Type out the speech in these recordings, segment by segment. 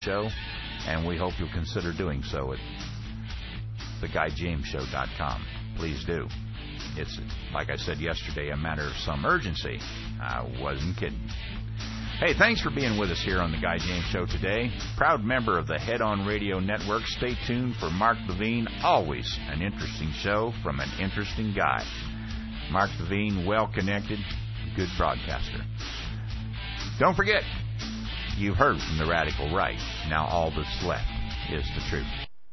show, and we hope you'll consider doing so at theguyjamesshow.com. Please do. It's, like I said yesterday, a matter of some urgency. I wasn't kidding. Hey, thanks for being with us here on the Guy James Show today. Proud member of the Head On Radio Network. Stay tuned for Mark Levine. Always an interesting show from an interesting guy. Mark Levine, well-connected, good broadcaster. Don't forget, you've heard from the radical right. Now all that's left is the truth.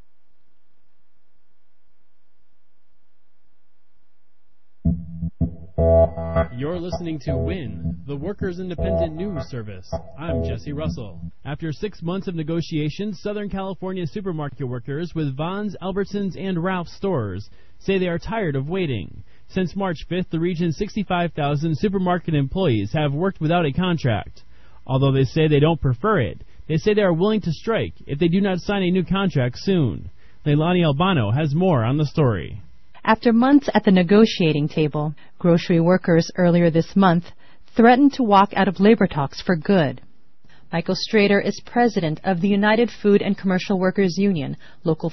You're listening to WIN, the Workers' Independent News Service. I'm Jesse Russell. After 6 months of negotiations, Southern California supermarket workers with Vons, Albertsons, and Ralph's stores say they are tired of waiting. Since March 5th, the region's 65,000 supermarket employees have worked without a contract. Although they say they don't prefer it, they say they are willing to strike if they do not sign a new contract soon. Leilani Albano has more on the story. After months at the negotiating table, grocery workers earlier this month threatened to walk out of labor talks for good. Michael Strader is president of the United Food and Commercial Workers Union, Local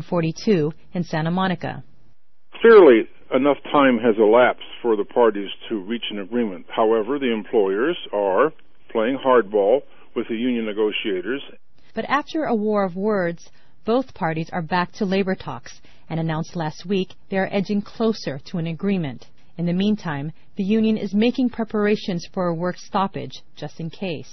1442 in Santa Monica. Clearly, enough time has elapsed for the parties to reach an agreement. However, the employers are playing hardball with the union negotiators. But after a war of words, both parties are back to labor talks and announced last week they are edging closer to an agreement. In the meantime, the union is making preparations for a work stoppage, just in case.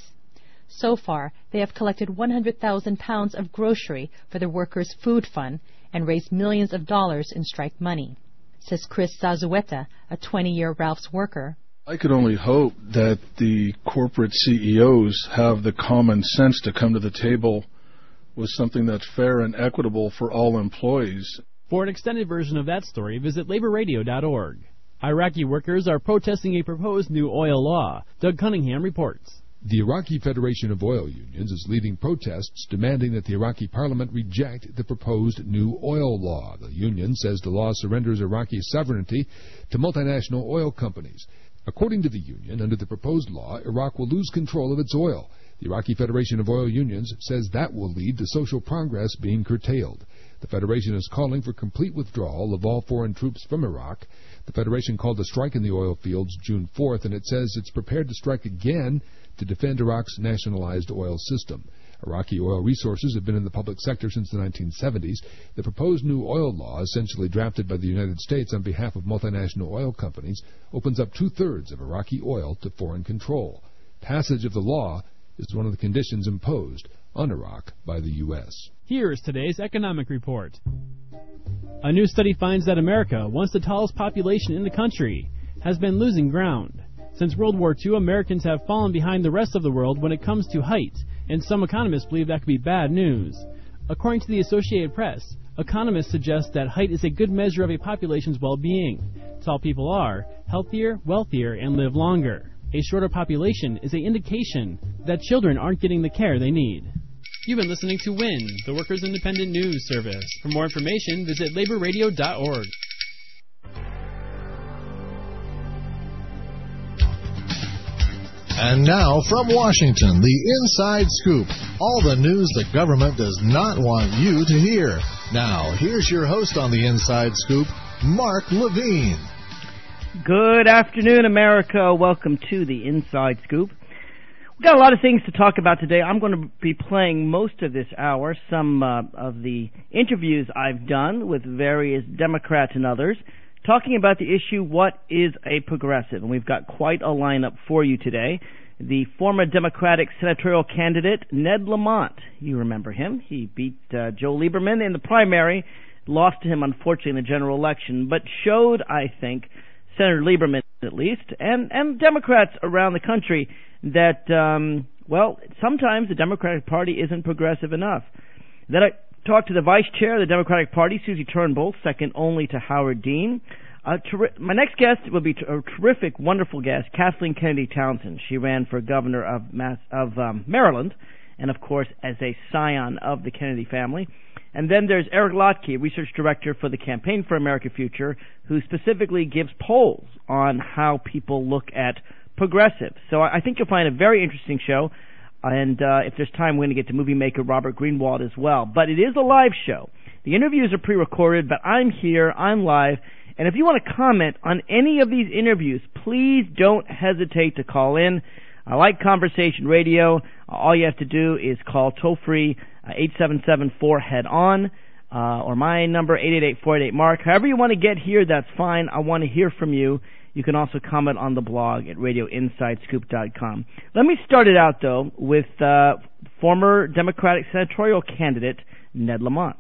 So far, they have collected 100,000 pounds of grocery for the workers' food fund and raised millions of dollars in strike money. Says Chris Zazueta, a 20-year Ralph's worker. I could only hope that the corporate CEOs have the common sense to come to the table with something that's fair and equitable for all employees. For an extended version of that story, visit laborradio.org. Iraqi workers are protesting a proposed new oil law. Doug Cunningham reports. The Iraqi Federation of Oil Unions is leading protests demanding that the Iraqi parliament reject the proposed new oil law. The union says the law surrenders Iraqi sovereignty to multinational oil companies. According to the union, under the proposed law, Iraq will lose control of its oil. The Iraqi Federation of Oil Unions says that will lead to social progress being curtailed. The Federation is calling for complete withdrawal of all foreign troops from Iraq. The Federation called a strike in the oil fields June 4th, and it says it's prepared to strike again to defend Iraq's nationalized oil system. Iraqi oil resources have been in the public sector since the 1970s. The proposed new oil law, essentially drafted by the United States on behalf of multinational oil companies, opens up two-thirds of Iraqi oil to foreign control. Passage of the law is one of the conditions imposed on Iraq by the U.S. Here is today's economic report. A new study finds that America, once the tallest population in the country, has been losing ground. Since World War II, Americans have fallen behind the rest of the world when it comes to height, and some economists believe that could be bad news. According to the Associated Press, economists suggest that height is a good measure of a population's well-being. Tall people are healthier, wealthier, and live longer. A shorter population is an indication that children aren't getting the care they need. You've been listening to WIN, the Workers' Independent News Service. For more information, visit laborradio.org. And now, from Washington, the Inside Scoop. All the news the government does not want you to hear. Now, here's your host on the Inside Scoop, Mark Levine. Good afternoon, America. Welcome to the Inside Scoop. We've got a lot of things to talk about today. I'm going to be playing most of this hour some of the interviews I've done with various Democrats and others, talking about the issue, what is a progressive? And we've got quite a lineup for you today. The former Democratic senatorial candidate, Ned Lamont. You remember him. He beat Joe Lieberman in the primary, lost to him, unfortunately, in the general election, but showed, I think, Senator Lieberman at least, and Democrats around the country that, sometimes the Democratic Party isn't progressive enough. Then I talked to the vice chair of the Democratic Party, Susie Turnbull, second only to Howard Dean. My next guest will be a terrific, wonderful guest, Kathleen Kennedy Townsend. She ran for governor of Maryland, and of course as a scion of the Kennedy family. And then there's Eric Lotke, research director for the Campaign for America Future, who specifically gives polls on how people look at progressive. So I think you'll find a very interesting show. And if there's time, we're going to get to movie maker Robert Greenwald as well. But it is a live show. The interviews are pre-recorded, but I'm here, I'm live. And if you want to comment on any of these interviews, please don't hesitate to call in. I like Conversation Radio. All you have to do is call toll-free 877-4-HEAD-ON or my number, 888-488-MARK. However you want to get here, that's fine. I want to hear from you. You can also comment on the blog at radioinsidescoop.com. Let me start it out, though, with former Democratic senatorial candidate Ned Lamont.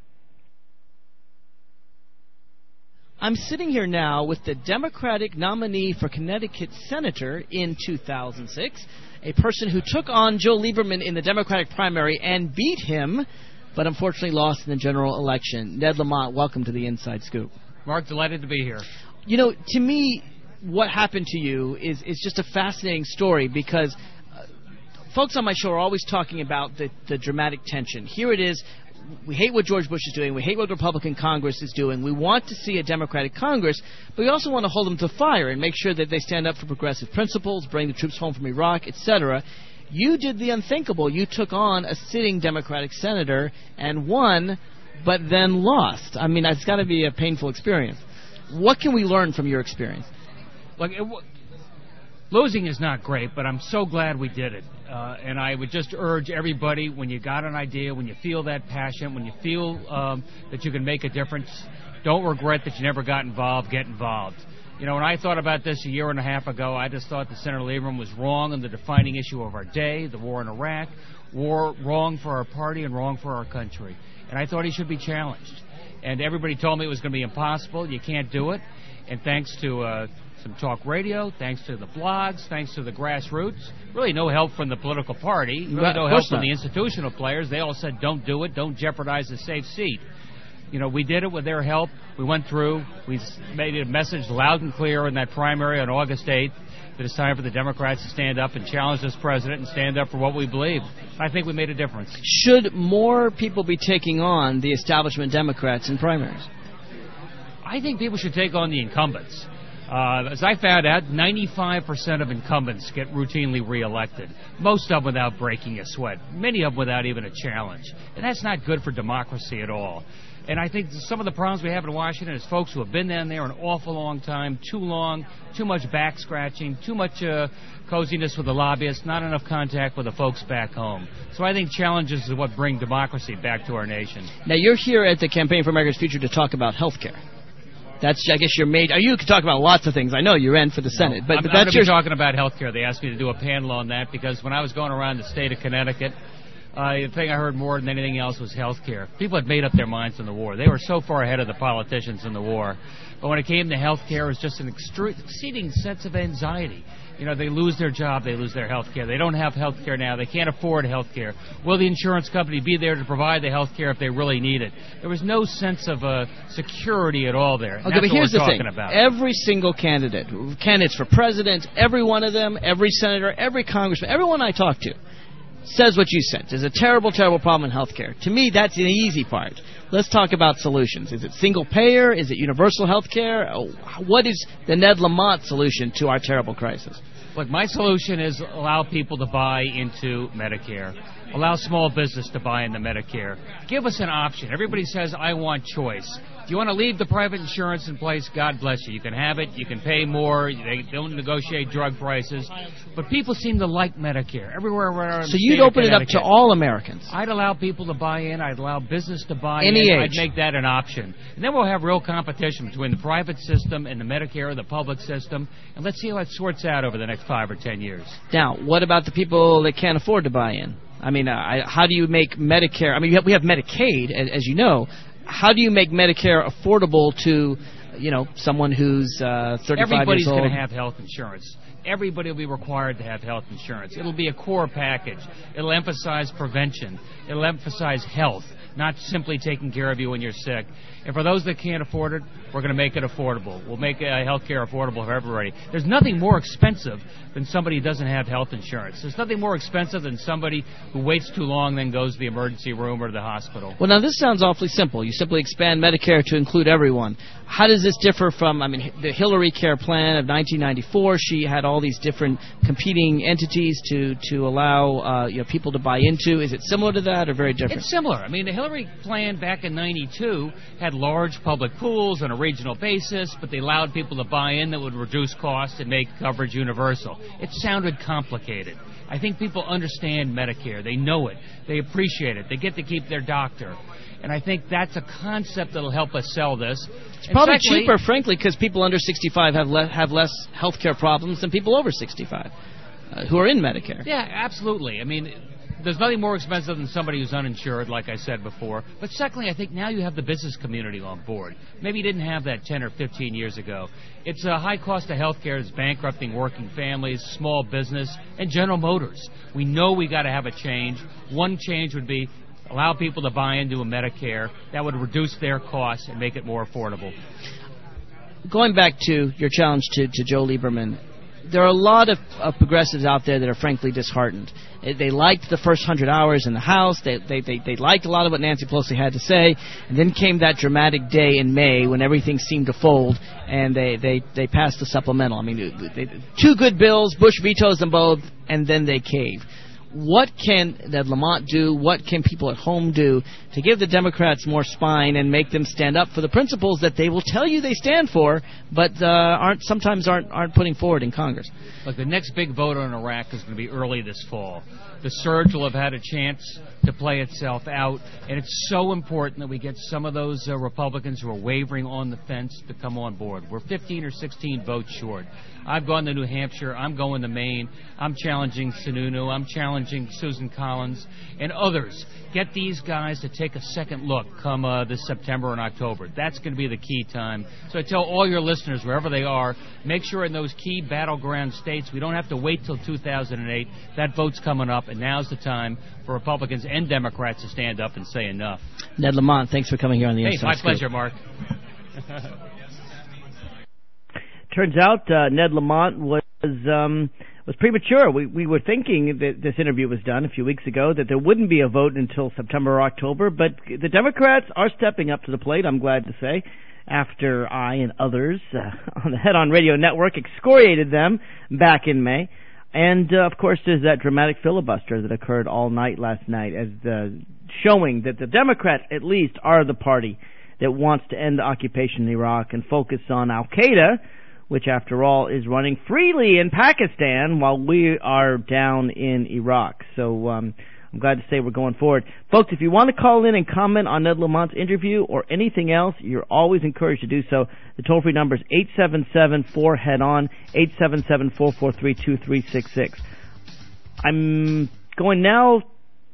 I'm sitting here now with the Democratic nominee for Connecticut Senator in 2006, a person who took on Joe Lieberman in the Democratic primary and beat him, but unfortunately lost in the general election. Ned Lamont, welcome to the Inside Scoop. Mark, delighted to be here. You know, to me, what happened to you is just a fascinating story because folks on my show are always talking about the dramatic tension. Here it is. We hate what George Bush is doing. We hate what Republican Congress is doing. We want to see a Democratic Congress, but we also want to hold them to fire and make sure that they stand up for progressive principles, bring the troops home from Iraq, etc. You did the unthinkable. You took on a sitting Democratic senator and won, but then lost. I mean, it's got to be a painful experience. What can we learn from your experience? Look, losing is not great, but I'm so glad we did it. And I would just urge everybody, when you got an idea, when you feel that passion, when you feel that you can make a difference, don't regret that you never got involved, get involved. You know, when I thought about this a year and a half ago, I just thought that Senator Lieberman was wrong on the defining issue of our day, the war in Iraq, wrong for our party and wrong for our country. And I thought he should be challenged. And everybody told me it was going to be impossible. You can't do it. And thanks to some talk radio, thanks to the blogs, thanks to the grassroots, really no help from the political party, really no help from the institutional players. They all said, don't do it, don't jeopardize the safe seat. You know, we did it with their help. We went through. We made a message loud and clear in that primary on August 8th that it's time for the Democrats to stand up and challenge this president and stand up for what we believe. I think we made a difference. Should more people be taking on the establishment Democrats in primaries? I think people should take on the incumbents. As I found out, 95% of incumbents get routinely reelected, most of them without breaking a sweat, many of them without even a challenge. And that's not good for democracy at all. And I think some of the problems we have in Washington is folks who have been down there an awful long time, too long, too much back scratching, too much coziness with the lobbyists, not enough contact with the folks back home. So I think challenges is what bring democracy back to our nation. Now, you're here at the Campaign for America's Future to talk about health care. That's, I guess, your major. You can talk about lots of things. I know you ran for the Senate, but I'm that's going to be talking about health care. They asked me to do a panel on that because when I was going around the state of Connecticut, the thing I heard more than anything else was health care. People had made up their minds in the war. They were so far ahead of the politicians in the war. But when it came to health care, it was just an exceeding sense of anxiety. You know, they lose their job, they lose their health care. They don't have health care now. They can't afford health care. Will the insurance company be there to provide the health care if they really need it? There was no sense of security at all there. Okay, but here's the thing. Every single candidate, candidates for president, every one of them, every senator, every congressman, everyone I talk to, says what you said. There's a terrible, terrible problem in health care. To me, that's the easy part. Let's talk about solutions. Is it single payer? Is it universal health care? What is the Ned Lamont solution to our terrible crisis? Look, my solution is allow people to buy into Medicare. Allow small business to buy into Medicare. Give us an option. Everybody says, I want choice. If you want to leave the private insurance in place, God bless you. You can have it. You can pay more. They don't negotiate drug prices. But people seem to like Medicare. Everywhere around. So you'd open it up to all Americans? I'd allow people to buy in. I'd allow business to buy Any in. age. I'd make that an option. And then we'll have real competition between the private system and the Medicare, the public system. And let's see how it sorts out over the next 5 or 10 years. Now, what about the people that can't afford to buy in? I mean, how do you make Medicare? I mean, we have Medicaid, as you know. How do you make Medicare affordable to, you know, someone who's 35 Everybody's years old? going to have health insurance. Everybody will be required to have health insurance. It'll be a core package. It'll emphasize prevention. It'll emphasize health. not simply taking care of you when you're sick. And for those that can't afford it, we're going to make it affordable. We'll make health care affordable for everybody. There's nothing more expensive than somebody who doesn't have health insurance. There's nothing more expensive than somebody who waits too long, then goes to the emergency room or to the hospital. Well, now this sounds awfully simple. You simply expand Medicare to include everyone. How does this differ from, the Hillary Care Plan of 1994? She had all these different competing entities to allow people to buy into. Is it similar to that or very different? It's similar. The Hillary plan back in 92 had large public pools on a regional basis, but they allowed people to buy in that would reduce costs and make coverage universal. It sounded complicated. I think people understand Medicare. They know it. They appreciate it. They get to keep their doctor. And I think that's a concept that will help us sell this. It's probably cheaper, frankly, because people under 65 have less health care problems than people over 65 who are in Medicare. Yeah, absolutely. There's nothing more expensive than somebody who's uninsured, like I said before. But secondly, I think now you have the business community on board. Maybe you didn't have that 10 or 15 years ago. It's a high cost of health care that's bankrupting working families, small business, and General Motors. We know we got to have a change. One change would be allow people to buy into a Medicare. That would reduce their costs and make it more affordable. Going back to your challenge to Joe Lieberman, there are a lot of progressives out there that are frankly disheartened. They liked the first 100 hours in the House. They liked a lot of what Nancy Pelosi had to say. And then came that dramatic day in May when everything seemed to fold, and they passed the supplemental. Two good bills, Bush vetoes them both, and then they cave. What can Ned Lamont do? What can people at home do to give the Democrats more spine and make them stand up for the principles that they will tell you they stand for, but sometimes aren't putting forward in Congress? Look, the next big vote on Iraq is going to be early this fall. The surge will have had a chance to play itself out, and it's so important that we get some of those Republicans who are wavering on the fence to come on board. We're 15 or 16 votes short. I've gone to New Hampshire. I'm going to Maine. I'm challenging Sununu. I'm challenging Susan Collins and others. Get these guys to take a second look come this September and October. That's going to be the key time. So I tell all your listeners, wherever they are, make sure in those key battleground states, we don't have to wait till 2008. That vote's coming up, and now's the time for Republicans and Democrats to stand up and say enough. Ned Lamont, thanks for coming here on the Inside my Scoop. pleasure, Mark. Turns out Ned Lamont was premature. We were thinking that this interview was done a few weeks ago, that there wouldn't be a vote until September or October, but the Democrats are stepping up to the plate, I'm glad to say, after I and others on the Head On Radio Network excoriated them back in May. And, of course, there's that dramatic filibuster that occurred all night last night, as showing that the Democrats, at least, are the party that wants to end the occupation in Iraq and focus on Al-Qaeda, which, after all, is running freely in Pakistan while we are down in Iraq. So I'm glad to say we're going forward. Folks, if you want to call in and comment on Ned Lamont's interview or anything else, you're always encouraged to do so. The toll-free number is 877-4-HEAD-ON, 877-443-2366. I'm going now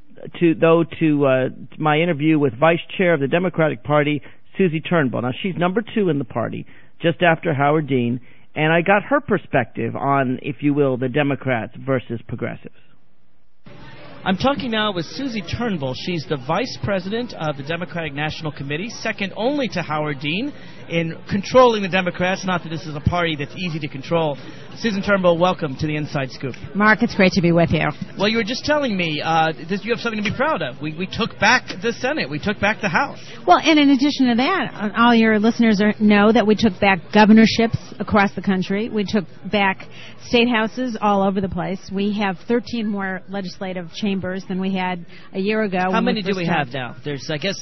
to my interview with Vice Chair of the Democratic Party, Susie Turnbull. Now, she's number 2 in the party, just after Howard Dean, and I got her perspective on, if you will, the Democrats versus progressives. I'm talking now with Susie Turnbull. She's the Vice President of the Democratic National Committee, second only to Howard Dean in controlling the Democrats. Not that this is a party that's easy to control. Susan Turnbull, welcome to the Inside Scoop. Mark, it's great to be with you. Well, you were just telling me you have something to be proud of. We took back the Senate. We took back the House. Well, and in addition to that, all your listeners know that we took back governorships across the country. We took back state houses all over the place. We have 13 more legislative chambers than we had a year ago. How many do we have now? There's, I guess,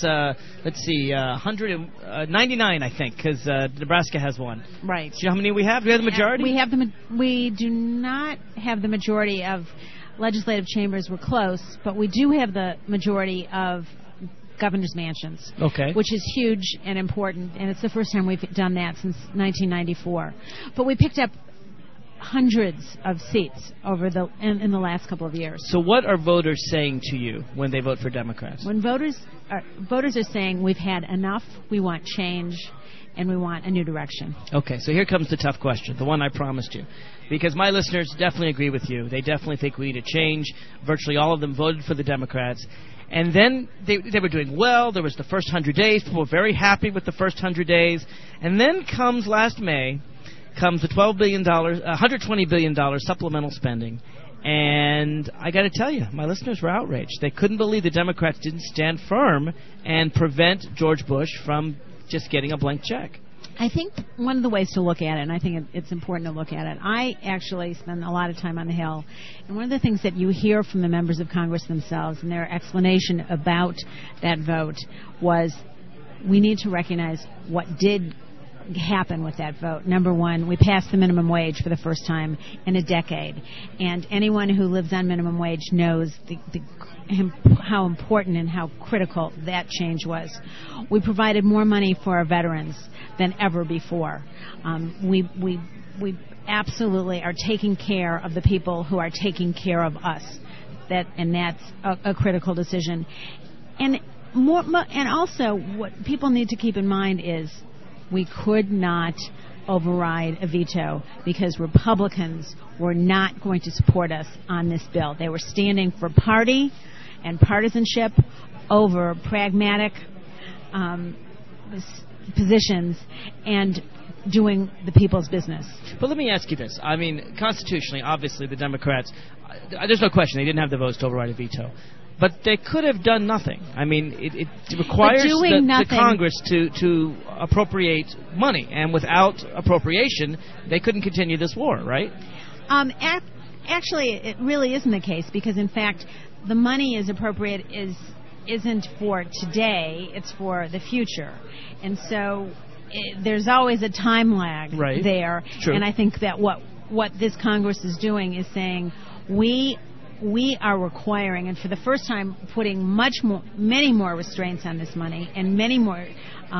199, I think, because Nebraska has one. Right. Do you know how many we have? Do we have the majority? We do not have the majority of legislative chambers. We're close, but we do have the majority of governor's mansions, which is huge and important, and it's the first time we've done that since 1994. But we picked up hundreds of seats over in the last couple of years. So what are voters saying to you when they vote for Democrats? When voters are saying we've had enough, we want change, and we want a new direction. Okay, so here comes the tough question, the one I promised you. Because my listeners definitely agree with you. They definitely think we need a change. Virtually all of them voted for the Democrats. And then they were doing well. There was the first 100 days. People were very happy with the first 100 days. And then comes last May, comes the $120 billion supplemental spending. And I got to tell you, my listeners were outraged. They couldn't believe the Democrats didn't stand firm and prevent George Bush from just getting a blank check. I think one of the ways to look at it, and I think it's important to look at it, I actually spend a lot of time on the Hill, and one of the things that you hear from the members of Congress themselves and their explanation about that vote was we need to recognize what did happen with that vote. Number one, we passed the minimum wage for the first time in a decade, and anyone who lives on minimum wage knows how important and how critical that change was. We provided more money for our veterans than ever before. We absolutely are taking care of the people who are taking care of us. And that's a critical decision. And also, what people need to keep in mind is we could not override a veto because Republicans were not going to support us on this bill. They were standing for party and partisanship over pragmatic positions and doing the people's business. But let me ask you this. I mean, constitutionally, obviously, the Democrats, there's no question they didn't have the votes to override a veto. But they could have done nothing. I mean, it requires the Congress to appropriate money. And without appropriation, they couldn't continue this war, right? Actually, it really isn't the case because, in fact, the money is appropriate isn't for today, it's for the future. And so there's always a time lag there. True. And I think that what this Congress is doing is saying we are requiring, and for the first time, putting many more restraints on this money and many more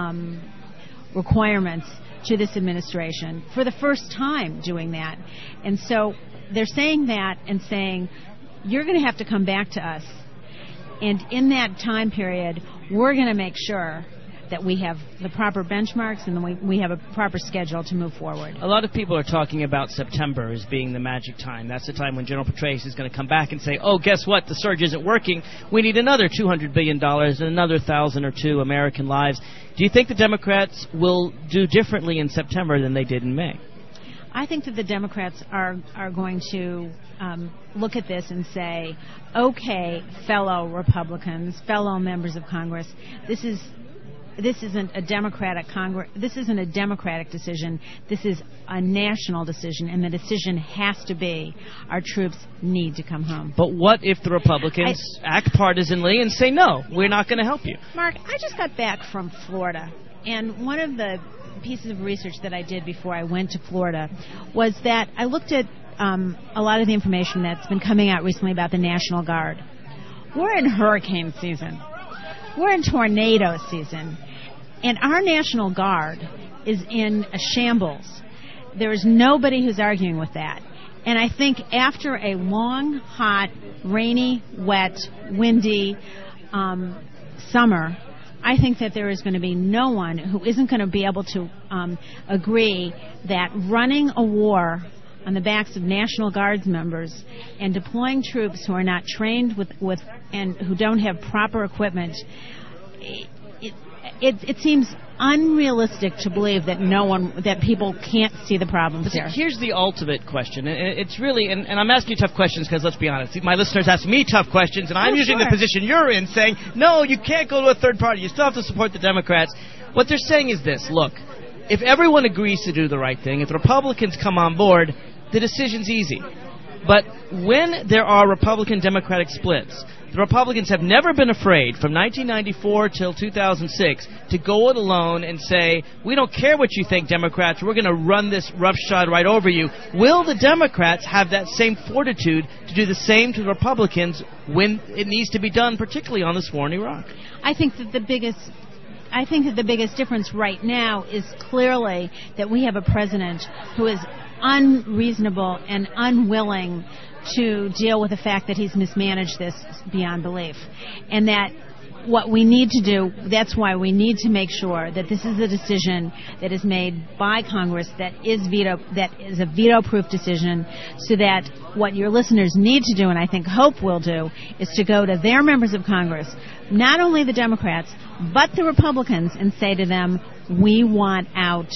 requirements to this administration for the first time doing that. And so they're saying that and saying, you're going to have to come back to us. And in that time period, we're going to make sure that we have the proper benchmarks and we have a proper schedule to move forward. A lot of people are talking about September as being the magic time. That's the time when General Petraeus is going to come back and say, oh, guess what? The surge isn't working. We need another $200 billion and another 1,000 or 2 American lives. Do you think the Democrats will do differently in September than they did in May? I think that the Democrats are going to look at this and say, okay, fellow Republicans, fellow members of Congress, this isn't a Democratic Congress. This isn't a Democratic decision. This is a national decision, and the decision has to be our troops need to come home. But what if the Republicans act partisanly and say, no, we're not going to help you? Mark, I just got back from Florida, and one of the pieces of research that I did before I went to Florida was that I looked at a lot of the information that's been coming out recently about the National Guard. We're in hurricane season. We're in tornado season. And our National Guard is in a shambles. There is nobody who's arguing with that. And I think after a long, hot, rainy, wet, windy summer, I think that there is going to be no one who isn't going to be able to agree that running a war on the backs of National Guards members and deploying troops who are not trained with and who don't have proper equipment, it seems unrealistic to believe that people can't see the problems here. Here's the ultimate question. It's really, and I'm asking you tough questions because, let's be honest, my listeners ask me tough questions, and I'm using the position you're in, saying, no, you can't go to a third party. You still have to support the Democrats. What they're saying is this: look, if everyone agrees to do the right thing, if the Republicans come on board, the decision's easy. But when there are Republican-Democratic splits, the Republicans have never been afraid, from 1994 till 2006, to go it alone and say, we don't care what you think, Democrats, we're going to run this roughshod right over you. Will the Democrats have that same fortitude to do the same to the Republicans when it needs to be done, particularly on this war in Iraq? I think that the biggest difference right now is clearly that we have a president who is unreasonable and unwilling to deal with the fact that he's mismanaged this beyond belief, and that what we need to do, that's why we need to make sure that this is a decision that is made by Congress that is a veto-proof decision, so that what your listeners need to do, and I think Hope will do, is to go to their members of Congress, not only the Democrats, but the Republicans, and say to them, we want out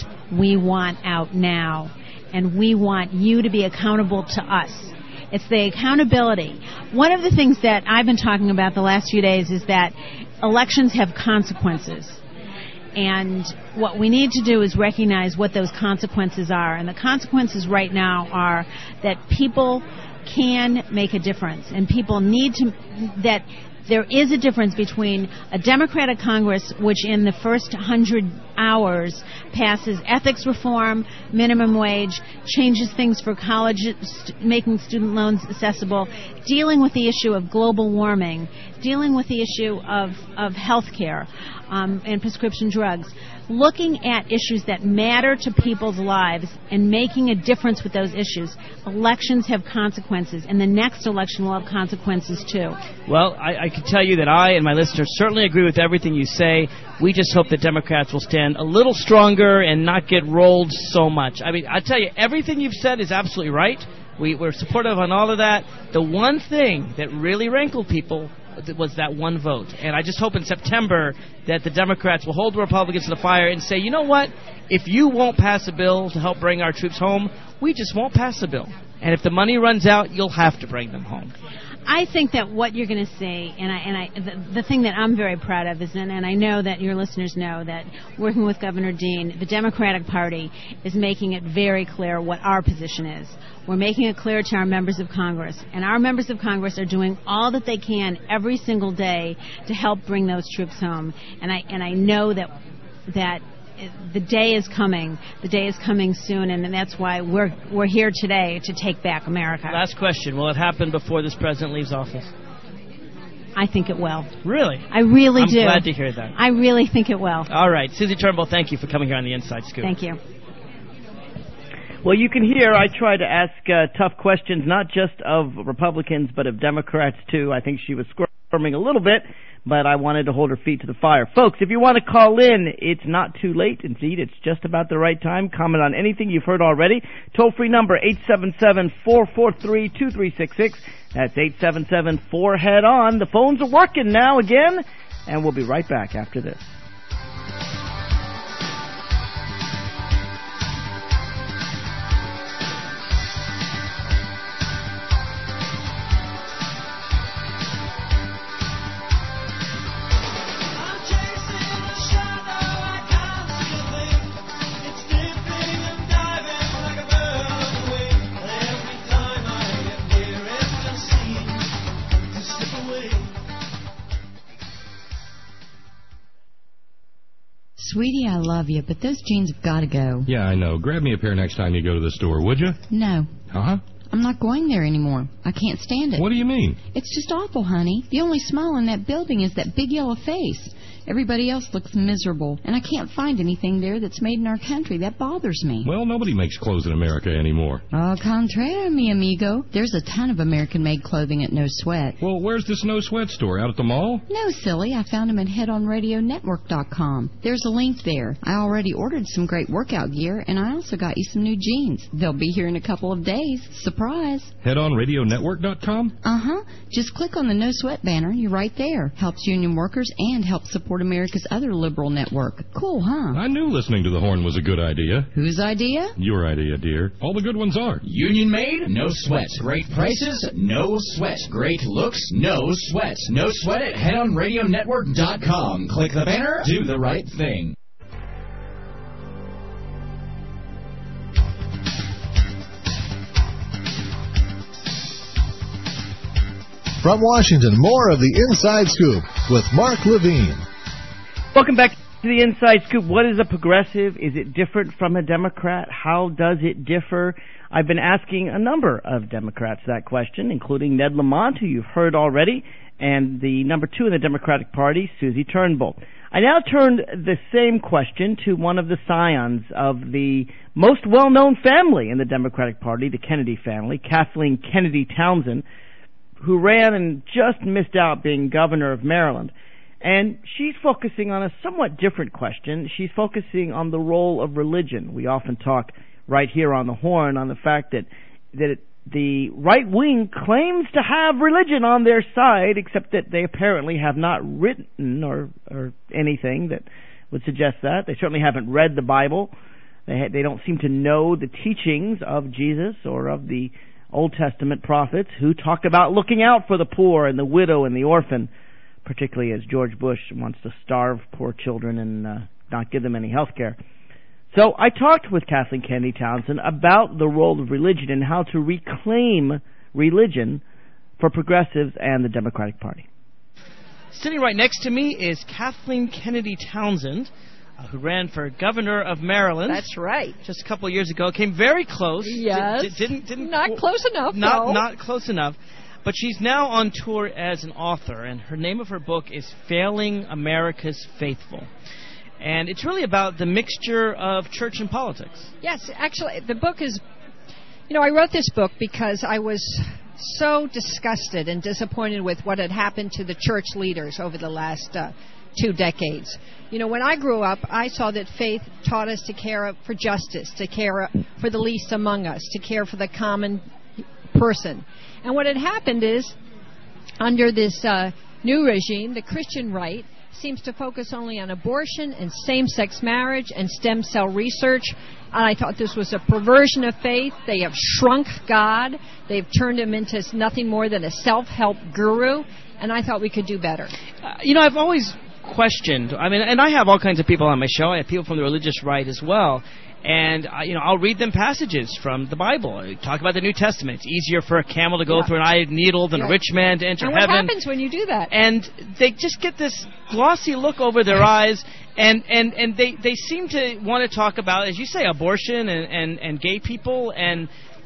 now, and we want you to be accountable to us. It's the accountability. One of the things that I've been talking about the last few days is that elections have consequences. And what we need to do is recognize what those consequences are. And the consequences right now are that people can make a difference. And people need to, that there is a difference between a Democratic Congress, which in the first 100 hours passes ethics reform, minimum wage, changes things for college, making student loans accessible, dealing with the issue of global warming, dealing with the issue of health care and prescription drugs, looking at issues that matter to people's lives and making a difference with those issues. Elections have consequences, and the next election will have consequences too. Well, I can tell you that I and my listeners certainly agree with everything you say. We just hope that Democrats will stand a little stronger and not get rolled so much. I mean, I tell you, everything you've said is absolutely right. We're supportive on all of that. The one thing that really rankled people was that one vote. And I just hope in September that the Democrats will hold the Republicans to the fire and say, you know what, if you won't pass a bill to help bring our troops home, we just won't pass a bill. And if the money runs out, you'll have to bring them home. I think that what you're going to see, and the thing that I'm very proud of is, and I know that your listeners know, that working with Governor Dean, the Democratic Party is making it very clear what our position is. We're making it clear to our members of Congress, and our members of Congress are doing all that they can every single day to help bring those troops home. And I know that the day is coming. The day is coming soon, and that's why we're here today to take back America. Last question. Will it happen before this president leaves office? I think it will. Really? I really do. I'm glad to hear that. I really think it will. All right. Susie Turnbull, thank you for coming here on the Inside Scoop. Thank you. Well, you can hear I try to ask tough questions, not just of Republicans, but of Democrats, too. I think she was squirming a little bit, but I wanted to hold her feet to the fire. Folks, if you want to call in, it's not too late. Indeed, it's just about the right time. Comment on anything you've heard already. Toll-free number, 877-443-2366. That's 877-4-HEAD-ON. The phones are working now again, and we'll be right back after this. Sweetie, I love you, but those jeans have got to go. Yeah, I know. Grab me a pair next time you go to the store, would you? No. Uh-huh. I'm not going there anymore. I can't stand it. What do you mean? It's just awful, honey. The only smile in that building is that big yellow face. Everybody else looks miserable, and I can't find anything there that's made in our country. That bothers me. Well, nobody makes clothes in America anymore. Au contraire, mi amigo. There's a ton of American-made clothing at No Sweat. Well, where's this No Sweat store? Out at the mall? No, silly. I found them at headonradionetwork.com. There's a link there. I already ordered some great workout gear, and I also got you some new jeans. They'll be here in a couple of days. Surprise. Headonradionetwork.com? Uh-huh. Just click on the No Sweat banner. You're right there. Helps union workers and helps support America's other liberal network. Cool, huh? I knew listening to the horn was a good idea. Whose idea? Your idea, dear. All the good ones are. Union made, no sweat. Great prices, no sweat. Great looks, no sweat. No sweat at headonradionetwork.com. Click the banner, do the right thing. From Washington, more of the Inside Scoop with Mark Levine. Welcome back to the Inside Scoop. What is a progressive? Is it different from a Democrat? How does it differ? I've been asking a number of Democrats that question, including Ned Lamont, who you've heard already, and the number 2 in the Democratic Party, Susie Turnbull. I now turned the same question to one of the scions of the most well-known family in the Democratic Party, the Kennedy family, Kathleen Kennedy Townsend, who ran and just missed out being governor of Maryland. And she's focusing on a somewhat different question. She's focusing on the role of religion. We often talk right here on the Horn on the fact that the right wing claims to have religion on their side, except that they apparently have not written or anything that would suggest that. They certainly haven't read the Bible. They don't seem to know the teachings of Jesus or of the Old Testament prophets who talk about looking out for the poor and the widow and the orphan, particularly as George Bush wants to starve poor children and not give them any health care. So I talked with Kathleen Kennedy Townsend about the role of religion and how to reclaim religion for progressives and the Democratic Party. Sitting right next to me is Kathleen Kennedy Townsend, who ran for governor of Maryland. That's right. Just a couple of years ago. Came very close. Yes. Didn't not close enough. Not close enough. But she's now on tour as an author, and her name of her book is Failing America's Faithful. And it's really about the mixture of church and politics. Yes, actually, the book is... I wrote this book because I was so disgusted and disappointed with what had happened to the church leaders over the last 2 decades. When I grew up, I saw that faith taught us to care for justice, to care for the least among us, to care for the common person. And what had happened is, under this new regime, the Christian right seems to focus only on abortion and same-sex marriage and stem cell research. And I thought this was a perversion of faith. They have shrunk God. They've turned him into nothing more than a self-help guru. And I thought we could do better. I've always questioned, and I have all kinds of people on my show. I have people from the religious right as well. And, I'll read them passages from the Bible. I talk about the New Testament. It's easier for a camel to go through an eye of needle than a rich man to enter heaven. And what happens when you do that? And they just get this glossy look over their eyes, and they seem to want to talk about, as you say, abortion and gay people. And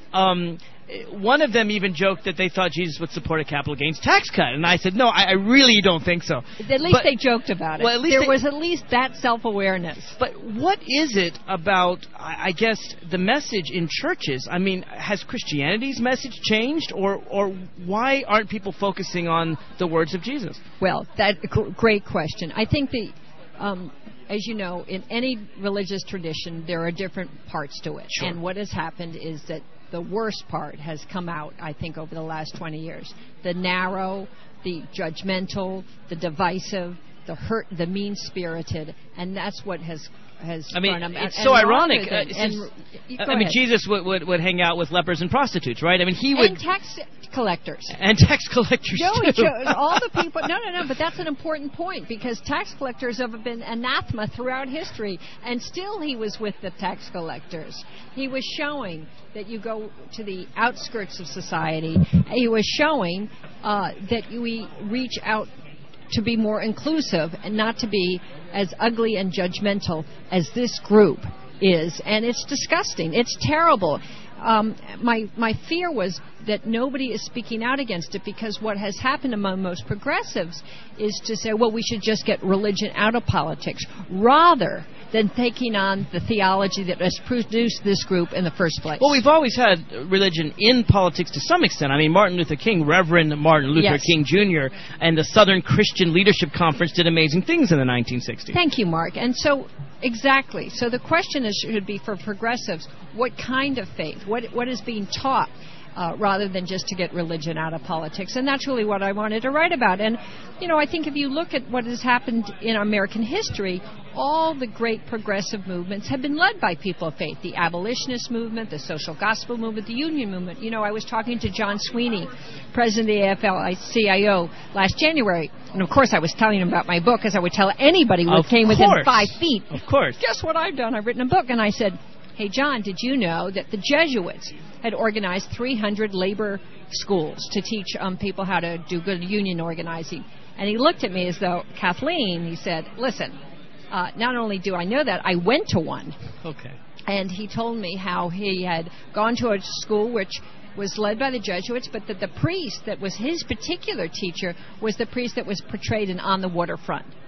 one of them even joked that they thought Jesus would support a capital gains tax cut. And I said, no, I really don't think so. At least they joked about it. Well, there was at least that self-awareness. But what is it about, I guess, the message in churches? Has Christianity's message changed? Or why aren't people focusing on the words of Jesus? Well, great question. I think as you know, in any religious tradition, there are different parts to it. Sure. And what has happened is that the worst part has come out, I think, over the last 20 years. The narrow, the judgmental, the divisive, the hurt, the mean-spirited, and that's what has it's so ironic. Jesus would hang out with lepers and prostitutes, right? He would... And tax collectors. And tax collectors, too. All the people... No, but that's an important point, because tax collectors have been anathema throughout history, and still he was with the tax collectors. He was showing that you go to the outskirts of society. He was showing that we reach out to be more inclusive and not to be as ugly and judgmental as this group is. And it's disgusting. It's terrible. My fear was that nobody is speaking out against it, because what has happened among most progressives is to say, well, we should just get religion out of politics, rather than taking on the theology that has produced this group in the first place. Well, we've always had religion in politics to some extent. Martin Luther King, Reverend Martin Luther King Jr., and the Southern Christian Leadership Conference did amazing things in the 1960s. Thank you, Mark. And so, exactly. So the question should be for progressives, what kind of faith? What is being taught? Rather than just to get religion out of politics. And that's really what I wanted to write about. And, I think if you look at what has happened in American history, all the great progressive movements have been led by people of faith. The abolitionist movement, the social gospel movement, the union movement. I was talking to John Sweeney, president of the AFL-CIO, last January. And, of course, I was telling him about my book, as I would tell anybody who came within 5 feet. Of course. Guess what I've done? I've written a book. And I said, hey, John, did you know that the Jesuits had organized 300 labor schools to teach people how to do good union organizing? And he looked at me as though, Kathleen, he said, listen, not only do I know that, I went to one. Okay. And he told me how he had gone to a school which was led by the Jesuits, but that the priest that was his particular teacher was the priest that was portrayed in On the Waterfront.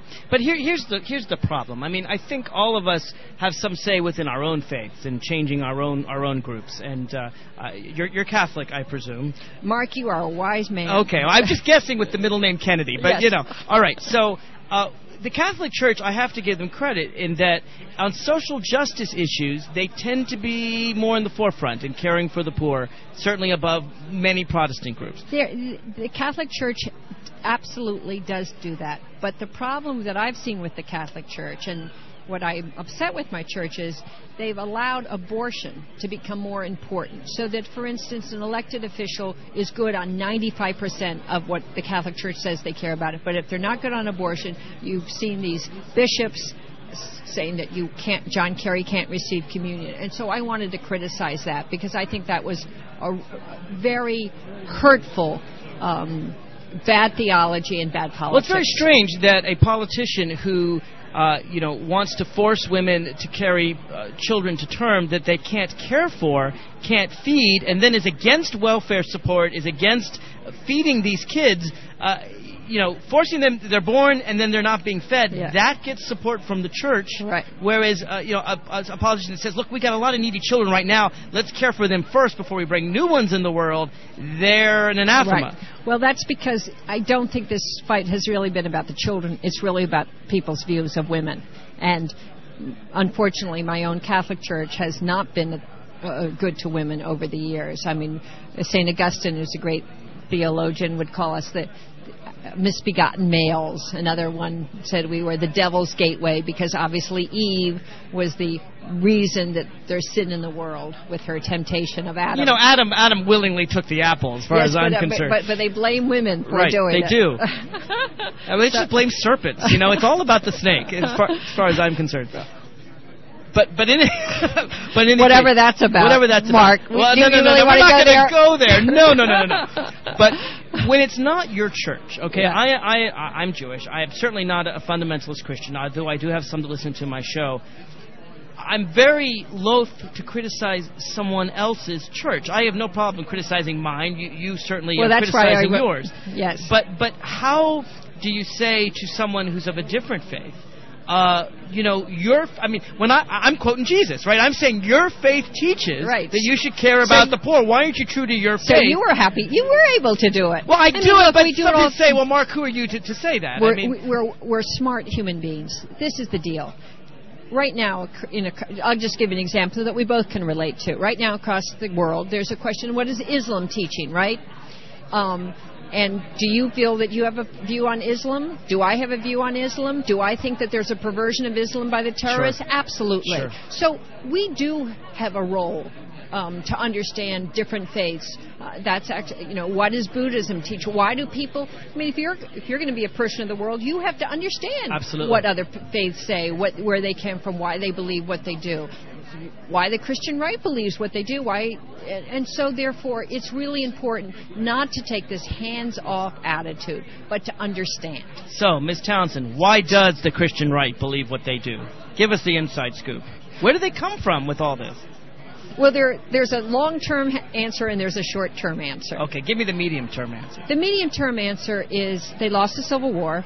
But here's the problem. I mean, I think all of us have some say within our own faiths and changing our own groups. And you're Catholic, I presume. Mark, you are a wise man. Okay, well, I'm just guessing with the middle name Kennedy, but yes. All right. So the Catholic Church, I have to give them credit in that on social justice issues, they tend to be more in the forefront in caring for the poor, certainly above many Protestant groups. The Catholic Church absolutely does do that. But the problem that I've seen with the Catholic Church, and what I'm upset with my church, is they've allowed abortion to become more important. So that, for instance, an elected official is good on 95% of what the Catholic Church says they care about it. But if they're not good on abortion, you've seen these bishops saying that John Kerry can't receive communion. And so I wanted to criticize that because I think that was a very hurtful bad theology and bad politics. Well, it's very strange that a politician who wants to force women to carry children to term that they can't care for, can't feed, and then is against welfare support, is against feeding these kids, forcing them, they're born and then they're not being fed. Yeah. That gets support from the church. Right. Whereas, a politician that says, look, we got a lot of needy children right now, let's care for them first before we bring new ones in the world, they're an anathema. Right. Well, that's because I don't think this fight has really been about the children. It's really about people's views of women. And unfortunately, my own Catholic Church has not been good to women over the years. I mean, St. Augustine, who's a great theologian, would call us the misbegotten males. Another one said we were the devil's gateway because obviously Eve was the reason that there's sin in the world with her temptation of Adam. Adam willingly took the apple, as far as I'm concerned. But they blame women for doing it. Right, they do. They just blame serpents. It's all about the snake, as far as I'm concerned. But in whatever that's about, Mark. Well, no, we're not going to go there. No. But when it's not your church, okay? Yeah. I'm Jewish. I am certainly not a fundamentalist Christian, although I do have some to listen to my show. I'm very loath to criticize someone else's church. I have no problem criticizing mine. You certainly are criticizing yours. Yes. But how do you say to someone who's of a different faith, when I'm quoting Jesus, right? I'm saying your faith teaches that you should care about the poor. Why aren't you true to your faith? So you were happy. You were able to do it. Well, I do it, but some would say, well, Mark, who are you to say that? We're smart human beings. This is the deal. Right now, I'll just give an example that we both can relate to. Right now, across the world, there's a question, what is Islam teaching, right? And do you feel that you have a view on Islam? Do I have a view on Islam? Do I think that there's a perversion of Islam by the terrorists? Sure. Absolutely. Sure. So we do have a role to understand different faiths. That's actually, what does Buddhism teach? Why do people? I mean, if you're going to be a person of the world, you have to understand what other faiths say, where they came from, why they believe what they do, why the Christian right believes what they do, and so therefore it's really important not to take this hands-off attitude, but to understand. So, Ms. Townsend, why does the Christian right believe what they do? Give us the inside scoop. Where do they come from with all this? Well, there's a long-term answer and there's a short-term answer. Okay, give me the medium-term answer. The medium-term answer is they lost the Civil War.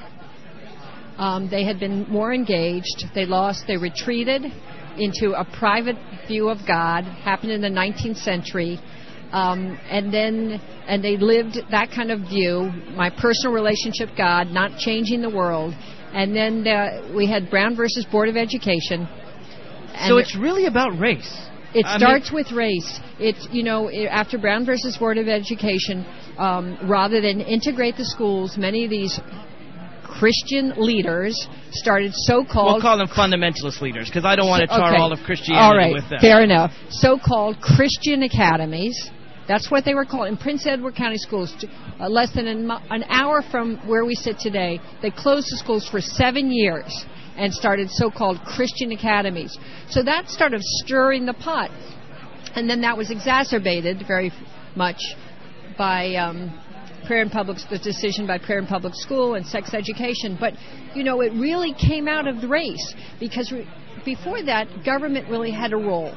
They had been more engaged. They retreated into a private view of God, happened in the 19th century, and they lived that kind of view, my personal relationship with God, not changing the world, and then we had Brown versus Board of Education. So it's really about race. It starts with race. It's, after Brown versus Board of Education, rather than integrate the schools, many of these Christian leaders started so-called... We'll call them fundamentalist leaders, because I don't want to tar all of Christianity with them. Fair enough. So-called Christian academies. That's what they were called. In Prince Edward County schools, less than an hour from where we sit today, they closed the schools for 7 years and started so-called Christian academies. So that started stirring the pot. And then that was exacerbated very much by... the decision by Prayer in Public School and sex education. But, it really came out of the race because before that, government really had a role.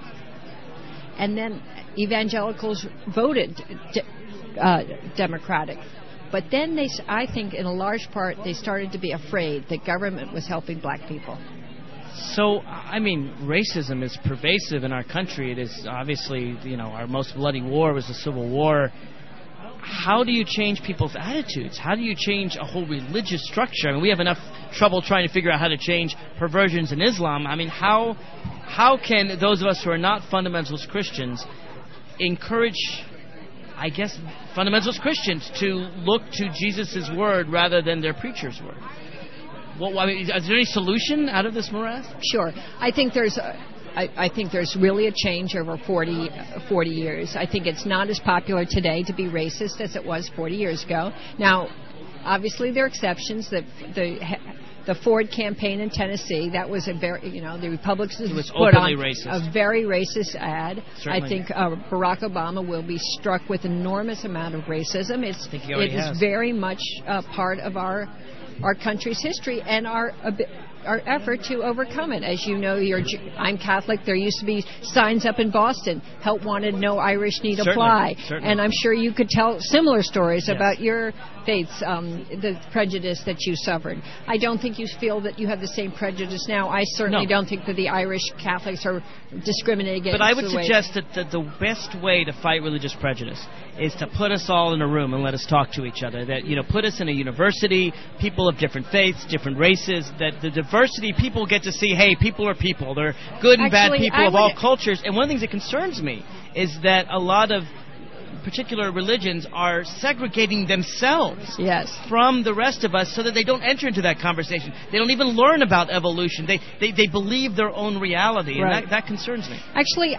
And then evangelicals voted Democratic. But then I think in a large part, they started to be afraid that government was helping black people. So, I mean, racism is pervasive in our country. It is obviously, our most bloody war was the Civil War. How do you change people's attitudes? How do you change a whole religious structure? I mean, we have enough trouble trying to figure out how to change perversions in Islam. I mean, how can those of us who are not fundamentalist Christians encourage, I guess, fundamentalist Christians to look to Jesus' word rather than their preacher's word? Well, I mean, is there any solution out of this morass? Sure. I think there's really a change over 40 years. I think it's not as popular today to be racist as it was 40 years ago. Now, obviously there are exceptions. The Ford campaign in Tennessee, that was a very, the Republicans put on a very racist ad. Certainly. I think Barack Obama will be struck with enormous amount of racism. It is very much part of our country's history and our effort to overcome it. As you know, I'm Catholic. There used to be signs up in Boston, help wanted, no Irish need apply. Certainly. And I'm sure you could tell similar stories about your faiths, the prejudice that you suffered. I don't think you feel that you have the same prejudice now. I certainly don't think that the Irish Catholics are discriminated against. But I would suggest that the best way to fight religious prejudice is to put us all in a room and let us talk to each other. That, put us in a university, people of different faiths, different races, that the diversity, people get to see, hey, people are people. They're good and bad people of all cultures. And one of the things that concerns me is that a lot of particular religions are segregating themselves from the rest of us so that they don't enter into that conversation. They don't even learn about evolution. They believe their own reality, and that concerns me. Actually,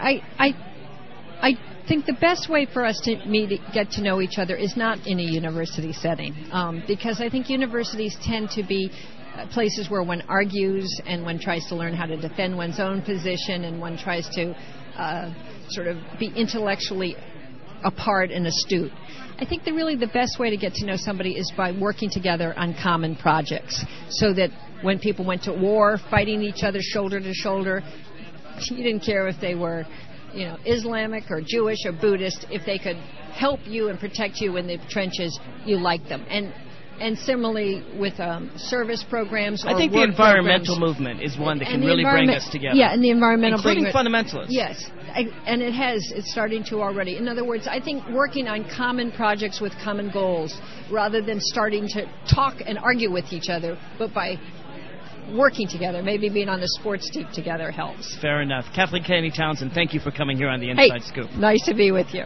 I think the best way for us to get to know each other is not in a university setting, because I think universities tend to be places where one argues and one tries to learn how to defend one's own position and one tries to sort of be intellectually apart and astute. I think that really the best way to get to know somebody is by working together on common projects, so that when people went to war, fighting each other shoulder to shoulder, you didn't care if they were, Islamic or Jewish or Buddhist. If they could help you and protect you in the trenches, you liked them. And similarly with service programs or I think the environmental movement is one that can really bring us together. Yeah, and the environmental including fundamentalists. Yes, and it's starting to already. In other words, I think working on common projects with common goals, rather than starting to talk and argue with each other, but by working together, maybe being on the sports team together helps. Fair enough. Kathleen Kennedy Townsend, thank you for coming here on the Inside Scoop. Nice to be with you.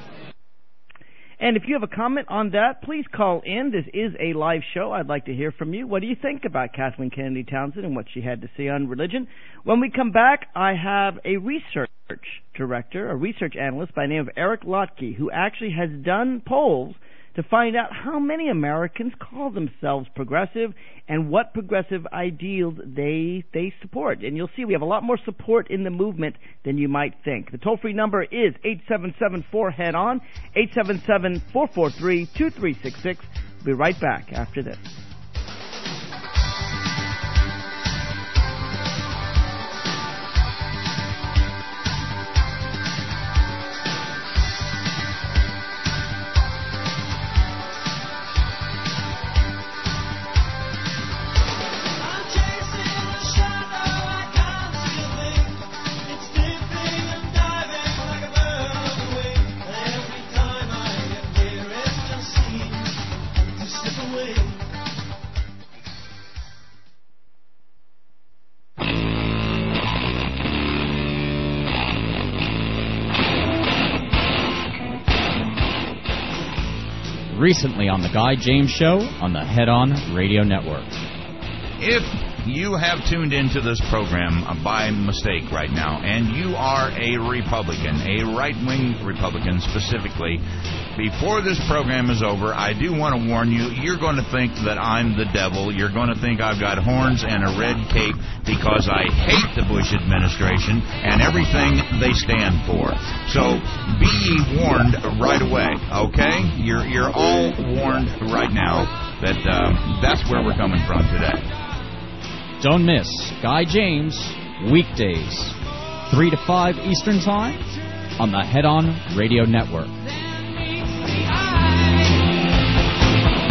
And if you have a comment on that, please call in. This is a live show. I'd like to hear from you. What do you think about Kathleen Kennedy Townsend and what she had to say on religion? When we come back, I have a research director, a research analyst by the name of Eric Lotke, who actually has done polls to find out how many Americans call themselves progressive and what progressive ideals they support. And you'll see we have a lot more support in the movement than you might think. The toll-free number is 877-4-HEAD-ON, 877-443-2366. We'll be right back after this. Recently on The Guy James Show on the Head On Radio Network. If you have tuned into this program by mistake right now, and you are a Republican, a right-wing Republican specifically, before this program is over, I do want to warn you, you're going to think that I'm the devil. You're going to think I've got horns and a red cape because I hate the Bush administration and everything they stand for. So be ye warned right away, okay? You're all warned right now that that's where we're coming from today. Don't miss Guy James, weekdays, 3 to 5 Eastern Time on the Head On Radio Network.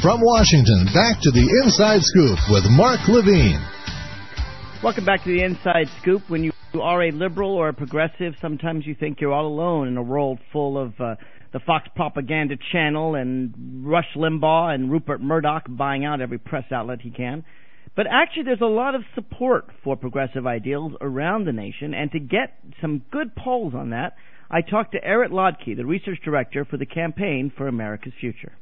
From Washington, back to the Inside Scoop with Mark Levine. Welcome back to the Inside Scoop. When you are a liberal or a progressive, sometimes you think you're all alone in a world full of the Fox propaganda channel and Rush Limbaugh and Rupert Murdoch buying out every press outlet he can. But actually, there's a lot of support for progressive ideals around the nation, and to get some good polls on that, I talked to Eric Lodke, the research director for the Campaign for America's Future.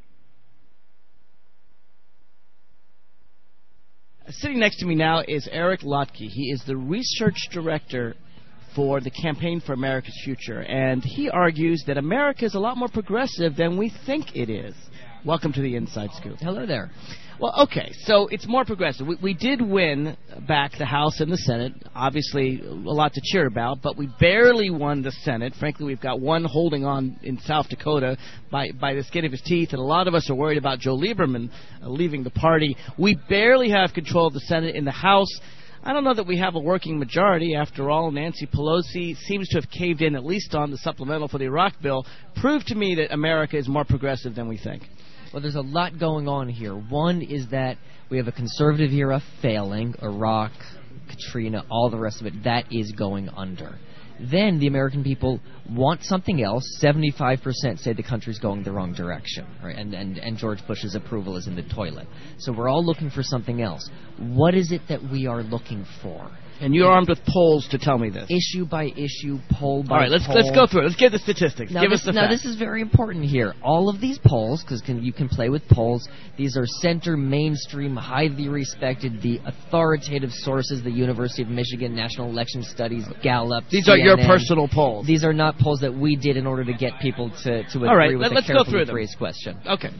Sitting next to me now is Eric Lodke. He is the research director for the Campaign for America's Future, and he argues that America is a lot more progressive than we think it is. Welcome to the Inside Scoop. Hello there. Well, okay, so it's more progressive. We did win back the House and the Senate. Obviously, a lot to cheer about, but we barely won the Senate. Frankly, we've got one holding on in South Dakota by the skin of his teeth, and a lot of us are worried about Joe Lieberman leaving the party. We barely have control of the Senate. In the House, I don't know that we have a working majority. After all, Nancy Pelosi seems to have caved in, at least on the supplemental for the Iraq bill. Prove to me that America is more progressive than we think. Well, there's a lot going on here. One is that we have a conservative era failing, Iraq, Katrina, all the rest of it. That is going under. Then the American people want something else. 75% say the country's going the wrong direction, right? And George Bush's approval is in the toilet. So we're all looking for something else. What is it that we are looking for? And you're armed with polls to tell me this. Issue by issue, poll by poll. All right, let's go through it. Let's get the statistics. Give us the facts. Now, this is very important here. All of these polls, because you can play with polls, these are center, mainstream, highly respected, the authoritative sources, the University of Michigan, National Election Studies, Gallup, These CNN. are your personal polls. These are not polls that we did in order to get people to agree All right, with let's a go through carefully them. phrased question. Okay.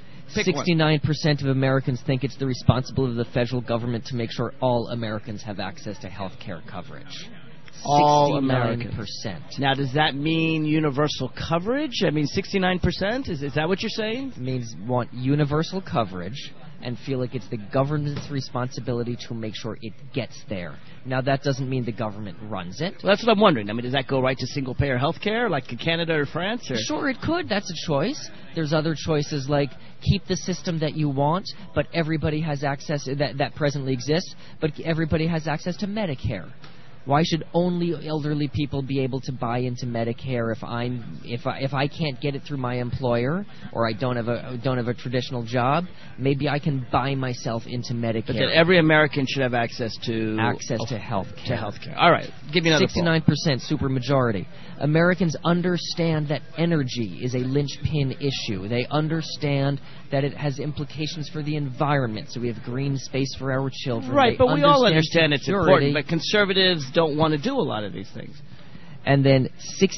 69% of Americans think it's the responsibility of the federal government to make sure all Americans have access to health care coverage. All 69%. Americans. Now, does that mean universal coverage? I mean, 69%? Is that what you're saying? It means want universal coverage and feel like it's the government's responsibility to make sure it gets there. Now, that doesn't mean the government runs it. Well, that's what I'm wondering. I mean, does that go right to single-payer health care, like in Canada or France? Or? Sure, it could. That's a choice. There's other choices like keep the system that you want, but everybody has access, that presently exists, but everybody has access to Medicare. Why should only elderly people be able to buy into Medicare if I can't get it through my employer or I don't have a traditional job? Maybe I can buy myself into Medicare. But that every American should have access to health care. To health care. All right, give me another 69% supermajority. Americans understand that energy is a linchpin issue. They understand that it has implications for the environment, so we have green space for our children. Right, but we all understand security. it's important, but conservatives don't want to do a lot of these things. And then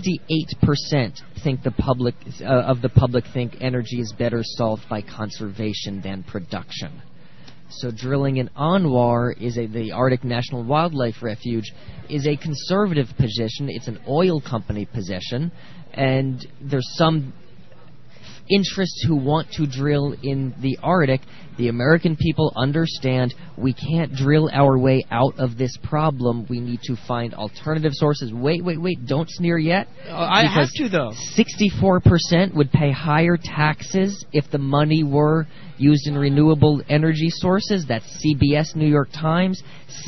68% think the public think energy is better solved by conservation than production. So drilling in Anwar the Arctic National Wildlife Refuge is a conservative position. It's an oil company position, and there's some interests who want to drill in the Arctic. The American people understand we can't drill our way out of this problem. We need to find alternative sources. Wait, don't sneer yet. I have to, though. 64% would pay higher taxes if the money were used in renewable energy sources. That's CBS New York Times.